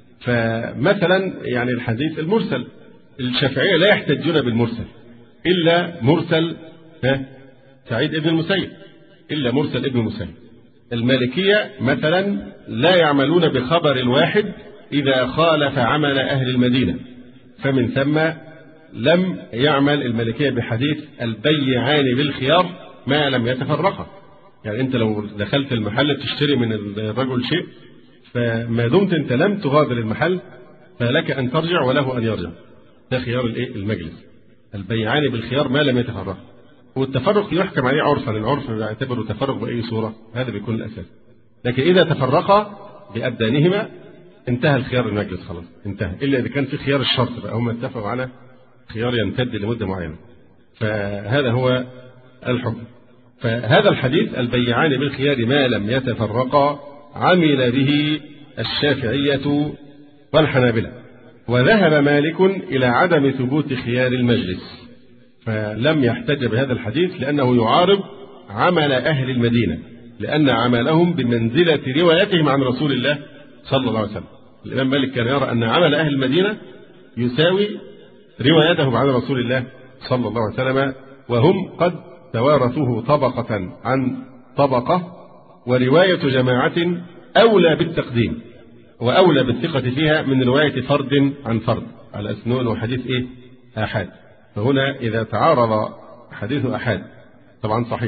فمثلا يعني الحديث المرسل، الشافعية لا يحتجون بالمرسل إلا مرسل سعيد ابن المسيب، إلا مرسل ابن المسيب. المالكية مثلا لا يعملون بخبر الواحد إذا خالف عمل أهل المدينة، فمن ثم لم يعمل المالكية بحديث البيعان بالخيار ما لم يتفرقا. يعني أنت لو دخلت المحل تشتري من الرجل شيء، فما دمت أنت لم تغادر المحل فلك أن ترجع وله أن يرجع، ده خيار المجلس. البيعان بالخيار ما لم يتفرقا، والتفرق يحكم عليه عرفا، العرف يعتبره تفرق بأي صورة، هذا بيكون الأساس. لكن إذا تفرقا بأبدانهما انتهى الخيار المجلس خلاص انتهى، إلا إذا كان في خيار الشرط بقى هم اتفقوا على خيار يمتد لمدة معينة، فهذا هو الحكم. فهذا الحديث البيعان بالخيار ما لم يتفرقا عمل به الشافعية والحنابلة، وذهب مالك إلى عدم ثبوت خيار المجلس، فلم يحتج بهذا الحديث لأنه يعارض عمل أهل المدينة، لأن عملهم بمنزلة روايتهم عن رسول الله صلى الله عليه وسلم. الإمام مالك كان يرى أن عمل أهل المدينة يساوي روايتهم عن رسول الله صلى الله عليه وسلم، وهم قد توارثوه طبقة عن طبقة، ورواية جماعة أولى بالتقديم وأولى بالثقة فيها من رواية فرد عن فرد، على أسنون وحديث إيه؟ آحاد. فهنا إذا تعارض حديث آحاد طبعا صحيح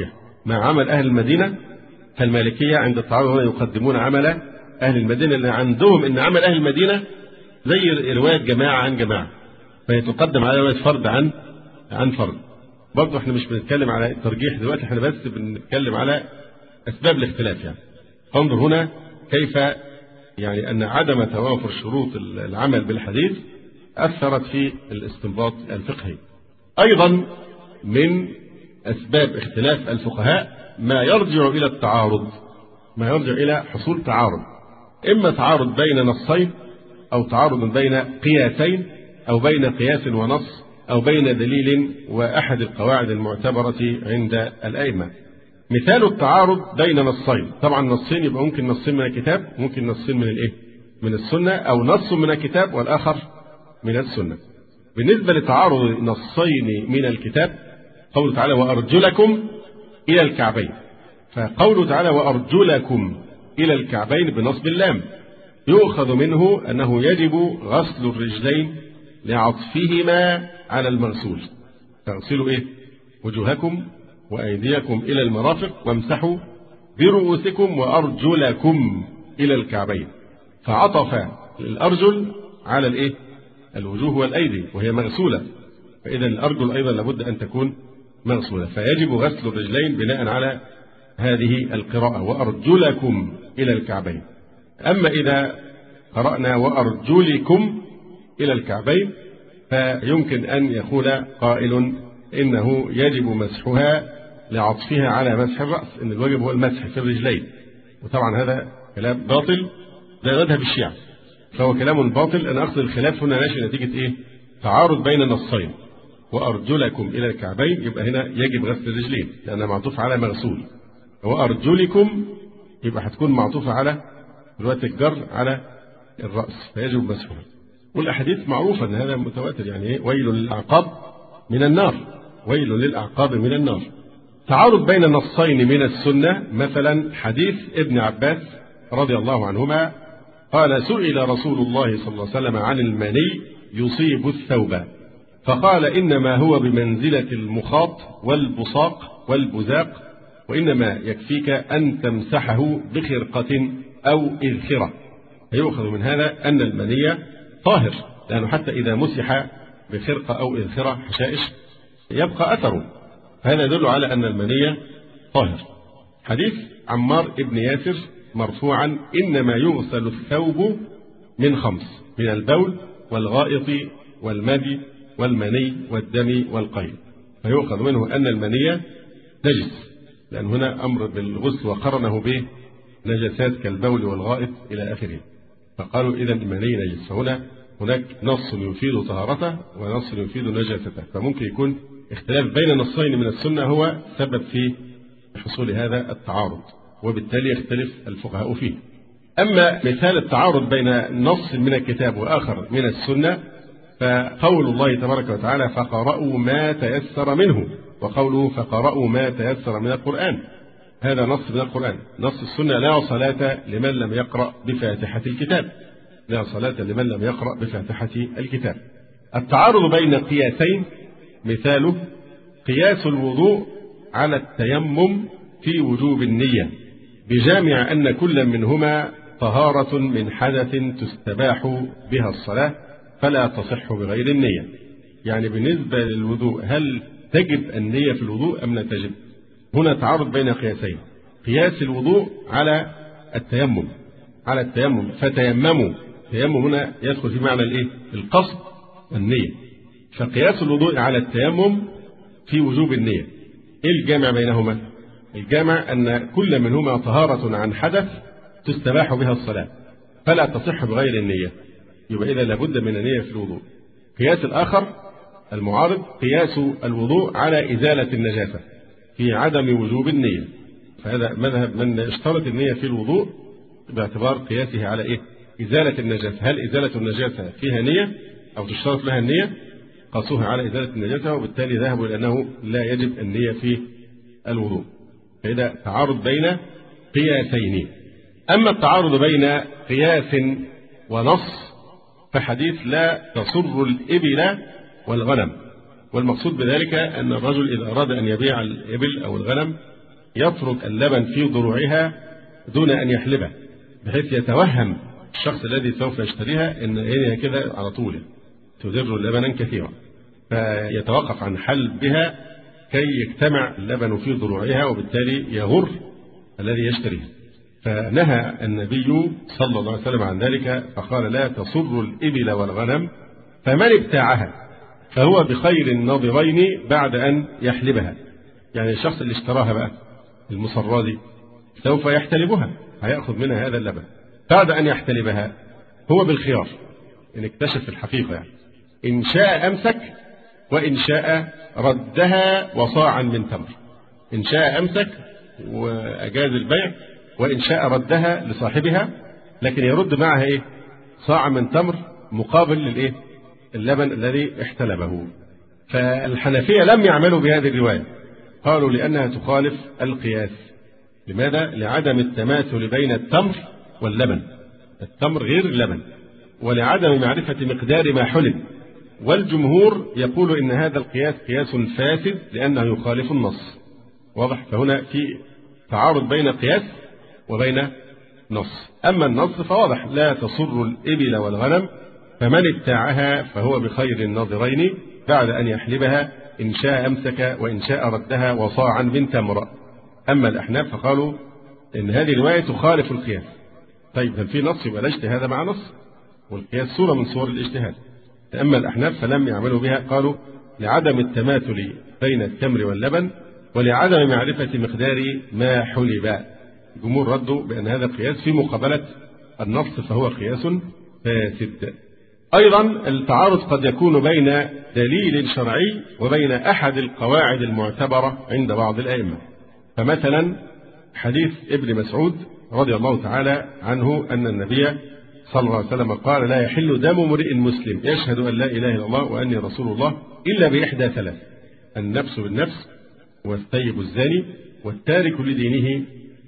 مع عمل أهل المدينة، فالمالكية عند التعارض هنا يقدمون عمل أهل المدينة، اللي عندهم إن عمل أهل المدينة زي رواية جماعة عن جماعة، فهي تقدم على رواية فرد عن عن فرد. برضه احنا مش بنتكلم على الترجيح دلوقتي، احنا بس بنتكلم على أسباب الاختلاف. يعني انظر هنا كيف يعني أن عدم توافر شروط العمل بالحديث أثرت في الاستنباط الفقهي. أيضا من أسباب اختلاف الفقهاء ما يرجع إلى التعارض، ما يرجع إلى حصول تعارض، إما تعارض بين نصين، أو تعارض بين قياسين، أو بين قياس ونص، أو بين دليل وأحد القواعد المعتبرة عند الأئمة. مثال التعارض بين نصين، طبعا نصين يبقى ممكن نصين من الكتاب، ممكن نصين من الإيه؟ من السنة، أو نص من الكتاب والآخر من السنة. بالنسبة لتعارض نصين من الكتاب قوله تعالى وأرجلكم إلى الكعبين، فقوله تعالى وأرجلكم إلى الكعبين بنصب اللام يؤخذ منه أنه يجب غسل الرجلين لعطفهما على المغسول، فاغسلوا إيه؟ وجوهكم وأيديكم إلى المرافق وامسحوا برؤوسكم وأرجلكم إلى الكعبين، فعطف الأرجل على الإيه؟ الوجوه والأيدي وهي مغسولة، فإذا الأرجل أيضا لابد أن تكون مغسولة، فيجب غسل الرجلين بناء على هذه القراءة وأرجلكم إلى الكعبين. أما إذا قرأنا وأرجلكم إلى الكعبين فيمكن أن يقول قائل إنه يجب مسحها لعطفها على مسح الرأس، إن الواجب هو المسح في الرجلين، وطبعا هذا كلام باطل، ده مذهب الشيعة، فهو كلام باطل. أنا أقصد الخلاف هنا ناشئ نتيجة إيه؟ تعارض بين النصين، وأرجلكم إلى الكعبين يبقى هنا يجب غسل الرجلين لأنها معطوف على مغسول، وأرجلكم يبقى هتكون معطوفة على رواية الجر على الرأس فيجب مسحها. والأحاديث معروفة أن هذا متواتر، يعني إيه؟ ويل للأعقاب من النار، ويل للأعقاب من النار. تعارض بين النصين من السنة، مثلا حديث ابن عباس رضي الله عنهما قال سئل رسول الله صلى الله عليه وسلم عن المني يصيب الثوب، فقال إنما هو بمنزلة المخاط والبصاق والبزاق، وإنما يكفيك أن تمسحه بخرقة أو إذخرة. فيؤخذ من هذا أن المني طاهر، لأنه حتى إذا مسح بخرقة أو إذخرة حشائش يبقى أثره، هذا يدل على أن المني طاهر. حديث عمار بن ياسر مرفوعا إنما يغسل الثوب من خمس، من البول والغائط والمدي والمني والدم والقيل، فيؤخذ منه أن المني نجس، لأن هنا أمر بالغسل وقرنه به نجسات كالبول والغائط إلى آخره، فقالوا إذا المني نجس، فهنا هناك نص يفيد طهارته ونص يفيد نجاسته، فممكن يكون اختلاف بين نصين من السنة هو سبب في حصول هذا التعارض، وبالتالي يختلف الفقهاء فيه. أما مثال التعارض بين نص من الكتاب وآخر من السنة فقول الله تبارك وتعالى فقرأوا ما تيسر منه، وقوله فقرأوا ما تيسر من القرآن، هذا نص من القرآن. نص السنة لا صلاة لمن لم يقرأ بفاتحة الكتاب، لا صلاة لمن لم يقرأ بفاتحة الكتاب. التعارض بين قياسين مثاله قياس الوضوء على التيمم في وجوب النية، بجامع أن كل منهما طهارة من حدث تستباح بها الصلاة فلا تصح بغير النية. يعني بالنسبة للوضوء هل تجب النية في الوضوء أم لا تجب؟ هنا تعارض بين قياسين، قياس الوضوء على التيمم، على التيمم فتيمموا، التيمم هنا يدخل في معنى الايه؟ القصد والنية، فقياس الوضوء على التيمم في وجوب النية. ايه الجامع بينهما؟ الجامع أن كل منهما طهارة عن حدث تستباح بها الصلاة فلا تصح بغير النية، يبقى إذا لابد من النية في الوضوء. قياس الآخر المعارض قياس الوضوء على إزالة النجاسة في عدم وجوب النية، فهذا مذهب من اشترط النية في الوضوء باعتبار قياسه على إيه؟ إزالة النجاسة. هل إزالة النجاسة فيها نية أو تشترط لها النية؟ قاسوها على إزالة النجاسة، وبالتالي ذهبوا إلى أنه لا يجب النية في الوضوء. فإذا تعارض بين قياسين. أما التعارض بين قياس ونص فحديث لا تصر الإبل والغنم، والمقصود بذلك أن الرجل إذا أراد أن يبيع الإبل أو الغنم يترك اللبن في ضروعها دون أن يحلبه، بحيث يتوهم الشخص الذي سوف يشتريها إن هي كده على طول تدر لبنا كثيرا، فيتوقف عن حلبها كي يجتمع اللبن في ضروعها وبالتالي يغر الذي يشتريها. فنهى النبي صلى الله عليه وسلم عن ذلك، فقال: لا تصر الإبل والغنم، فمن ابتاعها فهو بخير الناظرين بعد أن يحلبها. يعني الشخص اللي اشتراها بقى المصرة دي سوف يحتلبها، هيأخذ منها هذا اللبن بعد أن يحتلبها، هو بالخيار إن اكتشف الحقيقة. يعني إن شاء أمسك وإن شاء ردها وصاعا من تمر. إن شاء أمسك وأجاز البيع، وإن شاء ردها لصاحبها، لكن يرد معها إيه؟ صاع من تمر مقابل للإيه؟ اللبن الذي احتلبه. فالحنفية لم يعملوا بهذه الرواية، قالوا لأنها تخالف القياس. لماذا؟ لعدم التماثل بين التمر واللبن، التمر غير اللبن، ولعدم معرفة مقدار ما حلب. والجمهور يقول إن هذا القياس قياس فاسد لأنه يخالف النص. واضح؟ فهنا في تعارض بين قياس وبين نص. أما النص فواضح: لا تصر الإبل والغنم، فمن ابتاعها فهو بخير الناظرين بعد أن يحلبها، إن شاء أمسك وإن شاء ردها وصاعا من تمر. أما الأحناف فقالوا إن هذه الرواية تخالف القياس. طيب هل في نص؟ يبقى لا اجتهاد مع نص، والقياس صورة من صور الاجتهاد. أما الأحناف فلم يعملوا بها، قالوا لعدم التماثل بين التمر واللبن ولعدم معرفة مقدار ما حلب. الجمهور ردوا بأن هذا القياس في مقابلة النص، فهو قياس فاسد. أيضا التعارض قد يكون بين دليل شرعي وبين أحد القواعد المعتبرة عند بعض الأئمة. فمثلا حديث ابن مسعود رضي الله تعالى عنه أن النبي صلى الله عليه وسلم قال: لا يحل دم امرئ مسلم يشهد أن لا إله إلا الله وأني رسول الله إلا بإحدى ثلاث: النفس بالنفس، والثيب الزاني، والتارك لدينه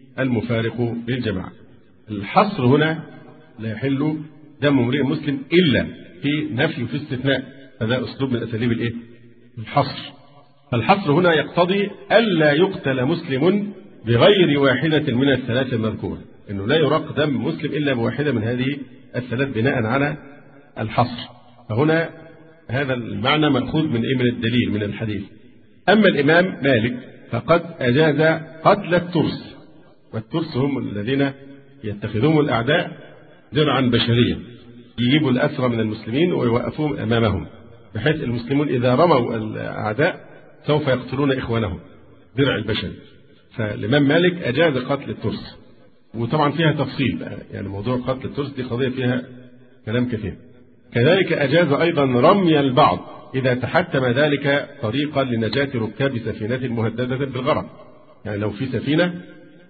المفارق للجماعة. الحصر هنا لا يحل دم امرئ مسلم إلا في نفي وفي استثناء، هذا أسلوب من أساليب الإيه؟ الحصر. فالحصر هنا يقتضي ألا يقتل مسلم بغير واحدة من الثلاث المذكورة، إنه لا يراق دم مسلم إلا بواحدة من هذه الثلاث بناء على الحصر. فهنا هذا المعنى مأخوذ من إيه؟ من الدليل، من الحديث. أما الإمام مالك فقد أجاز قتل الترس، والترس هم الذين يتخذون الأعداء درعا بشريا، يجيبوا الأسرى من المسلمين ويوقفوهم أمامهم، بحيث المسلمون إذا رموا الأعداء سوف يقتلون إخوانهم، درع البشري. فالإمام مالك أجاز قتل الترس، وطبعا فيها تفصيل، يعني موضوع قتل الترس دي قضية فيها كلام كثير. كذلك أجاز أيضا رمي البعض إذا تحتم ذلك طريقا لنجاة ركاب سفينة مهددة بالغرق. يعني لو في سفينة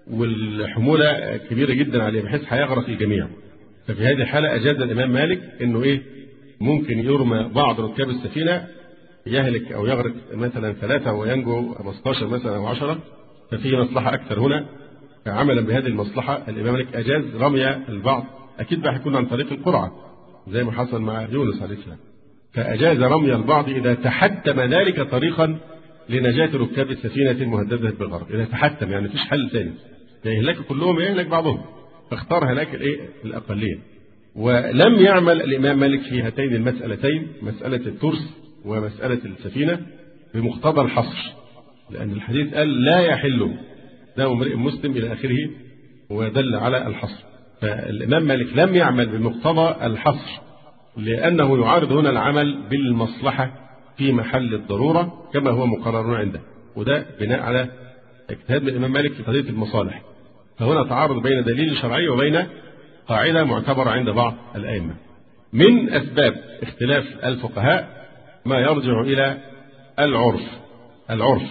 والحمولة كبيرة جدا عليه بحيث هيغرق الجميع، ففي هذه الحالة أجاز الإمام مالك إنه إيه؟ ممكن يرمى بعض ركاب السفينة يهلك أو يغرق مثلا ثلاثة وينجو خمستاشر مثلا أو عشرة، ففي مصلحة أكثر هنا. فعملا بهذه المصلحة الإمام مالك أجاز رمي البعض، أكيد بقى هيكون عن طريق القرعة زي ما حصل مع يونس عليه السلام. فأجاز رمي البعض إذا تحتم ذلك طريقا لنجاة ركاب السفينة المهددة بالغرق. إذا تحتم يعني مفيش حل ثاني، يعني يهلك كلهم يهلك بعضهم، فاختار هلاك الإيه؟ الأقلية. ولم يعمل الإمام مالك في هاتين المسألتين، مسألة الترس ومسألة السفينة، بمقتضى الحصر، لأن الحديث قال لا يحل دم امرئ مسلم إلى آخره ودل على الحصر. فالإمام مالك لم يعمل بمقتضى الحصر، لأنه يعارض هنا العمل بالمصلحة في محل الضرورة كما هو مقرر عنده، وده بناء على اجتهاد من الإمام مالك في قضية المصالح. فهنا تعارض بين دليل شرعي وبين قاعدة معتبرة عند بعض الأئمة. من أسباب اختلاف الفقهاء ما يرجع إلى العرف. العرف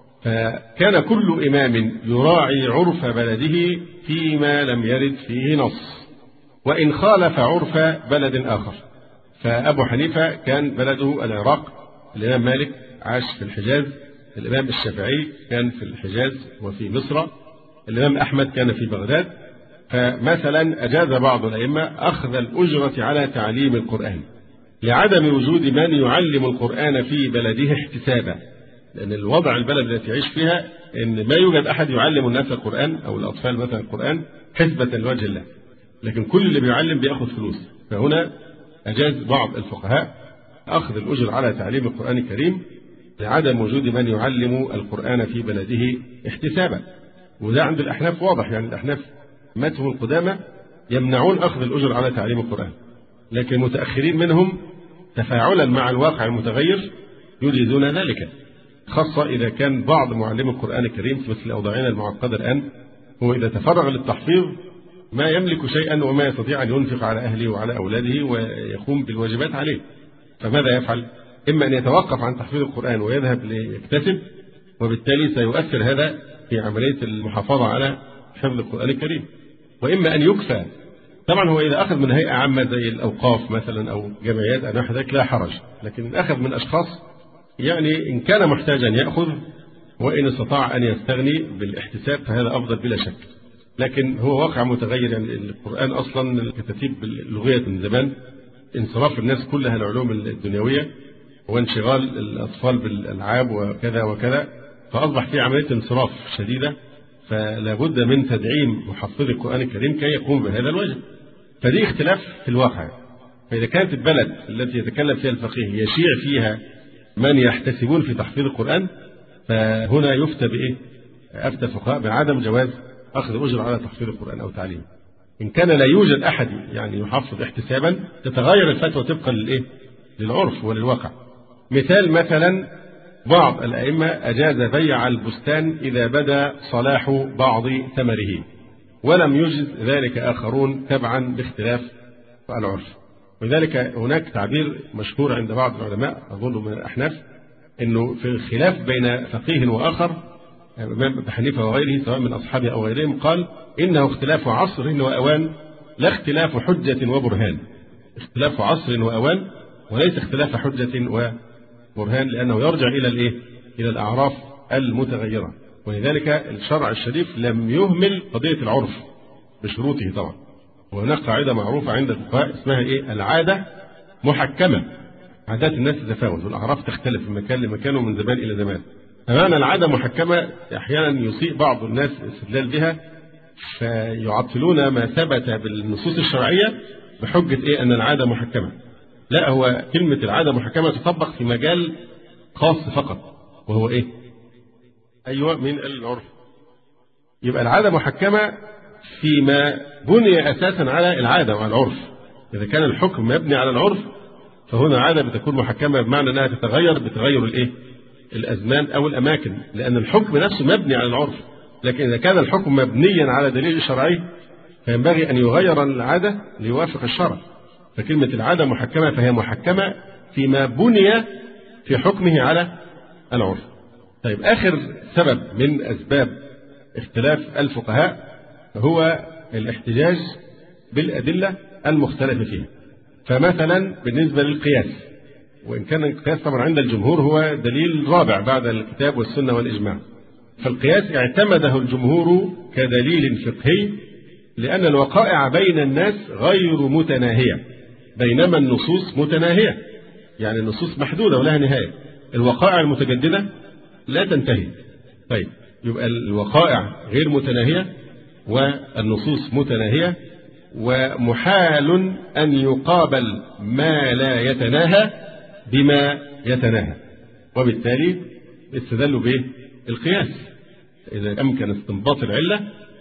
فكان كل إمام يراعي عرف بلده فيما لم يرد فيه نص، وإن خالف عرف بلد آخر. فأبو حنيفة كان بلده العراق، الإمام مالك عاش في الحجاز، الإمام الشافعي كان في الحجاز وفي مصر، الإمام أحمد كان في بغداد. فمثلا أجاز بعض الأئمة أخذ الأجرة على تعليم القرآن لعدم وجود من يعلم القرآن في بلده احتسابا، لأن الوضع البلد التي يعيش فيها إن ما يوجد أحد يعلم الناس القرآن أو الأطفال مثلا القرآن حسبة لوجه الله، لكن كل اللي بيعلم بياخد فلوس. فهنا أجاز بعض الفقهاء أخذ الأجر على تعليم القرآن الكريم لعدم وجود من يعلم القرآن في بلده احتسابا. وده عند الأحناف واضح، يعني الأحناف ماتهم القدامى يمنعون أخذ الأجر على تعليم القرآن، لكن المتأخرين منهم تفاعلا مع الواقع المتغير يريدون ذلك، خاصة إذا كان بعض معلم القرآن الكريم في مثل أوضاعنا المعقدة الآن هو إذا تفرغ للتحفيظ ما يملك شيئا وما يستطيع أن ينفق على أهله وعلى أولاده ويقوم بالواجبات عليه، فماذا يفعل؟ إما أن يتوقف عن تحفيظ القرآن ويذهب ليكتسب، وبالتالي سيؤثر هذا في عملية المحافظة على حفظ القرآن الكريم، وإما أن يكفى. طبعا هو إذا أخذ من هيئة عامة زي الأوقاف مثلا أو جمعيات أو نحو ذلك لا حرج، لكن إن أخذ من أشخاص يعني إن كان محتاجا يأخذ، وإن استطاع أن يستغني بالاحتساب فهذا أفضل بلا شك. لكن هو واقع متغير، يعني القرآن أصلا الكتاتيب لغية من زمان، انصراف الناس كلها العلوم الدنيوية وانشغال الأطفال بالألعاب وكذا وكذا، فأصبح في عملية انصراف شديدة، فلا بد من تدعيم محفظي القرآن الكريم كي يقوم بهذا الواجب. فدي اختلاف في الواقع. فإذا كانت البلد التي يتكلم فيها الفقيه يشيع فيها من يحتسبون في تحفيظ القرآن، فهنا يفتى بإيه؟ أفتى الفقهاء بعدم جواز أخذ أجر على تحفيظ القرآن أو تعليمه. إن كان لا يوجد أحد يعني يحفظ احتسابا تتغير الفتوى طبقا للإيه؟ للعرف وللواقع. مثال مثلا بعض الأئمة أجاز بيع البستان إذا بدا صلاح بعض ثمره، ولم يجز ذلك آخرون تبعا باختلاف العرف. ولذلك هناك تعبير مشهور عند بعض العلماء أظن من الأحناف أنه في الخلاف بين فقيه وآخر الإمام أبي حنيفة وغيره سواء من أصحابه أو غيرهم قال إنه اختلاف عصر وأوان لا اختلاف حجة وبرهان. اختلاف عصر وأوان وليس اختلاف حجة وبرهان، لأنه يرجع إلى الإيه؟ إلى الأعراف المتغيرة. ولذلك الشرع الشريف لم يهمل قضية العرف بشروطه طبعا. وهناك قاعدة معروفة عند الفقهاء اسمها إيه؟ العادة محكمة. عادات الناس تتفاوت والأعراف تختلف من مكان لمكان ومن زمان إلى زمان. فمعنى العادة محكمة أحيانا يسيء بعض الناس الاستدلال بها فيعطلون ما ثبت بالنصوص الشرعية بحجة إيه؟ أن العادة محكمة. لا، هو كلمة العادة محكمة تطبق في مجال خاص فقط، وهو إيه؟ أيوة من العرف. يبقى العادة محكمة فيما بني أساسا على العادة وعلى العرف. إذا كان الحكم مبني على العرف فهنا عادة بتكون محكمة بمعنى أنها تتغير بتغير الإيه؟ الأزمان أو الأماكن، لأن الحكم نفسه مبني على العرف. لكن إذا كان الحكم مبنيا على دليل شرعي فينبغي أن يغير العادة ليوافق الشرع. فكلمة العادة محكمة فهي محكمة فيما بني في حكمه على العرف. طيب، آخر سبب من أسباب اختلاف الفقهاء هو الاحتجاج بالأدلة المختلفة فيها. فمثلا بالنسبة للقياس، وإن كان القياس طبعا عند الجمهور هو دليل رابع بعد الكتاب والسنة والإجماع، فالقياس اعتمده الجمهور كدليل فقهي لأن الوقائع بين الناس غير متناهية، بينما النصوص متناهية، يعني النصوص محدودة ولها نهاية، الوقائع المتجددة لا تنتهي. طيب، يبقى الوقائع غير متناهية والنصوص متناهية، ومحال أن يقابل ما لا يتناهى بما يتناهى، وبالتالي استدلوا به القياس. إذا أمكن استنباط العلة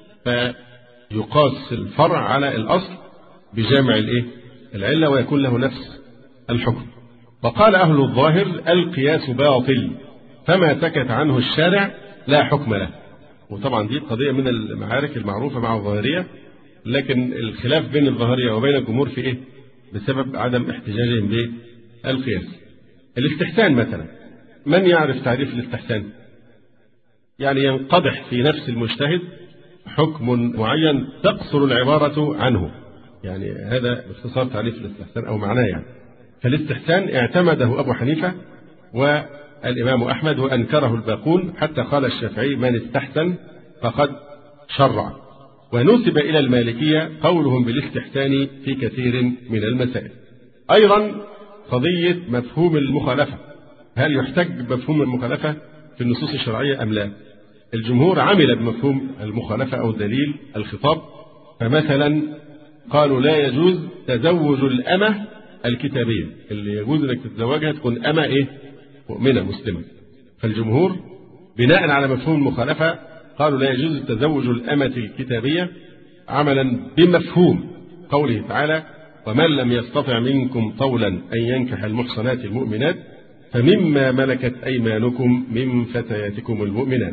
فيقاس الفرع على الأصل بجامع الإيه؟ العلة ويكون له نفس الحكم. وقال أهل الظاهر القياس باطل فما سكت عنه الشارع لا حكم له. وطبعا دي قضية من المعارك المعروفة مع الظاهرية، لكن الخلاف بين الظاهرية وبين الجمهور في إيه؟ بسبب عدم احتجاجهم بالقياس. الاستحسان مثلا، من يعرف تعريف الاستحسان؟ يعني ينقضح في نفس المجتهد حكم معين تقصر العبارة عنه، يعني هذا باختصار تعريف الاستحسان أو معناه يعني. فالاستحسان اعتمده أبو حنيفة والإمام أحمد وأنكره الباقون، حتى قال الشافعي من استحسن فقد شرع. ونسب إلى المالكية قولهم بالاستحسان في كثير من المسائل. أيضا قضية مفهوم المخالفة، هل يحتج بمفهوم المخالفة في النصوص الشرعية أم لا؟ الجمهور عمل بمفهوم المخالفة أو دليل الخطاب، فمثلا قالوا لا يجوز تزوج الأمة الكتابية، اللي يجوز أنك تتزوجها تكون أمة إيه؟ مؤمنة مسلمة. فالجمهور بناء على مفهوم المخالفة قالوا لا يجوز تزوج الأمة الكتابية عملا بمفهوم قوله تعالى: ومن لم يستطع منكم طولا أن ينكح المحصنات المؤمنات فمما ملكت أيمانكم من فتياتكم المؤمنات.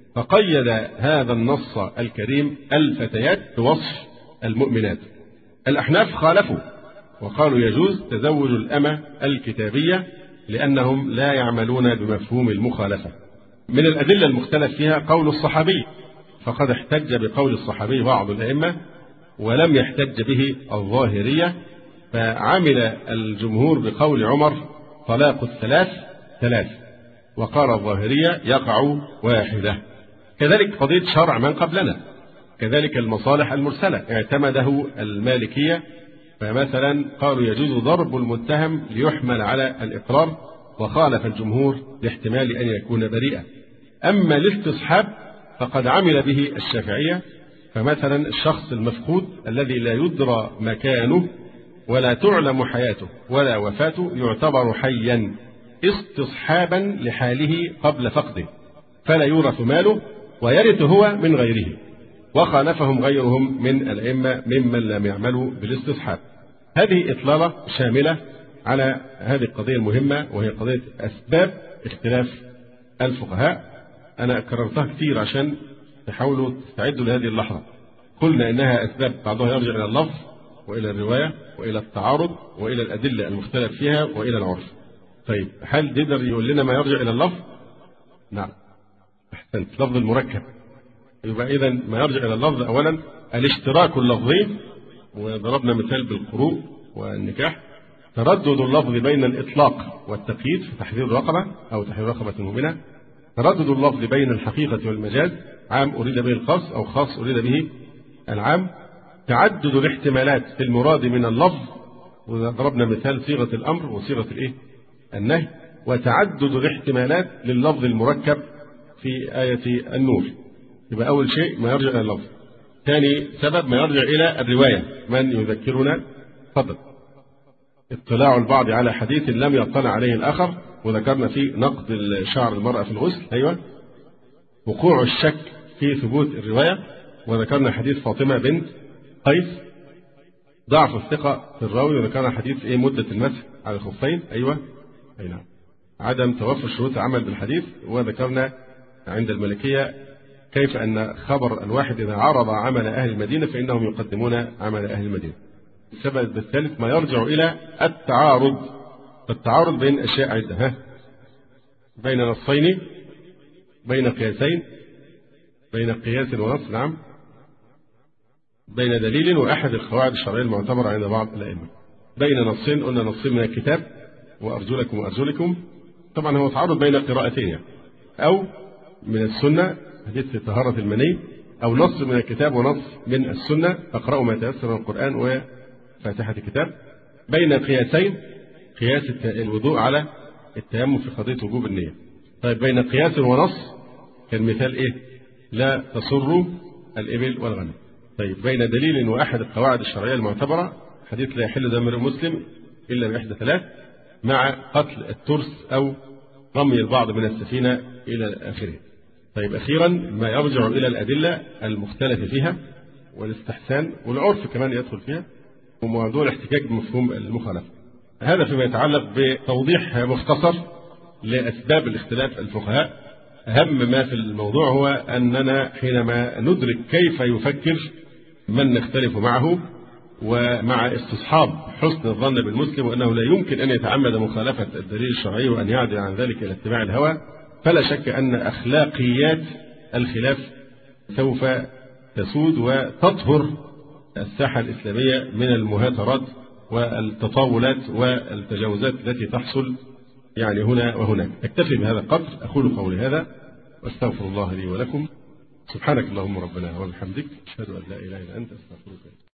فقيد هذا النص الكريم الفتيات بوصف المؤمنات. الأحناف خالفوا وقالوا يجوز تزوج الأمة الكتابية لأنهم لا يعملون بمفهوم المخالفة. من الأدلة المختلف فيها قول الصحابي، فقد احتج بقول الصحابي بعض الأئمة ولم يحتج به الظاهرية، فعمل الجمهور بقول عمر: طلاق الثلاث ثلاث، وقال الظاهرية: يقع واحدة. كذلك قضية شرع من قبلنا، كذلك المصالح المرسلة اعتمده المالكية، فمثلا قالوا يجوز ضرب المتهم ليحمل على الإقرار، وخالف الجمهور لاحتمال أن يكون بريئا. أما الاستصحاب فقد عمل به الشافعية، فمثلا الشخص المفقود الذي لا يدرى مكانه ولا تعلم حياته ولا وفاته يعتبر حيا استصحابا لحاله قبل فقده، فلا يورث ماله ويرث هو من غيره، وخالفهم غيرهم من الأئمة ممن لم يعملوا بالاستصحاب. هذه إطلالة شاملة على هذه القضية المهمة، وهي قضية أسباب اختلاف الفقهاء. أنا كررتها كثير عشان تحاولوا تستعدوا لهذه اللحظة. قلنا إنها أسباب بعضها يرجع إلى اللفظ وإلى الرواية وإلى التعارض وإلى الأدلة المختلف فيها وإلى العرف. طيب، هل يقدر يقول لنا ما يرجع إلى اللفظ؟ نعم، أحسنت، لفظ المركب. يبقى إذا ما يرجع إلى اللفظ أولا الاشتراك اللفظي، وضربنا مثال بالقروء والنكاح. تردد اللفظ بين الإطلاق والتقييد في تحرير الرقبة أو تحرير رقبة مؤمنة. تردد اللفظ بين الحقيقة والمجاز، عام أريد به الخاص أو خاص أريد به العام. تعدد الاحتمالات في المراد من اللفظ، وضربنا مثال صيغة الأمر وصيغة الإيه؟ النهي. وتعدد الاحتمالات لللفظ المركب في آية النور. يبقى أول شيء ما يرجع إلى اللفظ. ثاني سبب ما يرجع إلى الرواية. من يذكرنا؟ تفضل. اطلاع البعض على حديث لم يطلع عليه الآخر، وذكرنا فيه نقد شعر المرأة في الغسل. أيوة. وقوع الشك في ثبوت الرواية، وذكرنا حديث فاطمة بنت قيس. ضعف الثقة في الراوي، وذكرنا حديث إيه؟ مدة المسح على الخفين. أيوة. أي نعم. عدم توفر شروط العمل بالحديث، وذكرنا عند المالكية كيف أن خبر الواحد إذا عرض عمل أهل المدينة فإنهم يقدمون عمل أهل المدينة. السبب الثالث ما يرجع إلى التعارض. التعارض بين أشياء عدة، ها؟ بين نصين، بين قياسين، بين قياس ونص، نعم، بين دليل وأحد القواعد الشرعية المعتبرة عند بعض الأئمة. بين نصين، قلنا نصين من الكتاب وأرجلكم وأرجلكم، طبعا هو تعارض بين قراءتين، أو من السنة حديث طهارة المني، أو نص من الكتاب ونص من السنة اقرأوا ما تيسر من القرآن وفاتحة الكتاب. بين قياسين، قياس الوضوء على التيمم في قضية وجوب النية. طيب، بين قياس ونص كان مثال إيه؟ لا تسروا الإبل والغنم. طيب، بين دليل وأحد القواعد الشرعية المعتبرة حديث لا يحل دم امرئ مسلم إلا بإحدى ثلاث، مع قتل الترس أو رمي البعض من السفينة إلى آخره. طيب، أخيرا ما يرجع إلى الأدلة المختلف فيها والاستحسان والعرف كمان يدخل فيها، وموضوع الاحتجاج بمفهوم المخالفة. هذا فيما يتعلق بتوضيح مختصر لأسباب الاختلاف الفقهاء. أهم ما في الموضوع هو أننا حينما ندرك كيف يفكر من نختلف معه، ومع استصحاب حسن الظن بالمسلم وأنه لا يمكن أن يتعمد مخالفة الدليل الشرعي وأن يعدل عن ذلك إلى اتباع الهوى، فلا شك أن أخلاقيات الخلاف سوف تسود وتطهر الساحة الإسلامية من المهاترات والتطاولات والتجاوزات التي تحصل يعني هنا وهناك. أكتفي بهذا القدر، أقول قولي هذا واستغفر الله لي ولكم. سبحانك اللهم ربنا وبحمدك، أشهد أن لا إله إلا أنت، أستغفرك.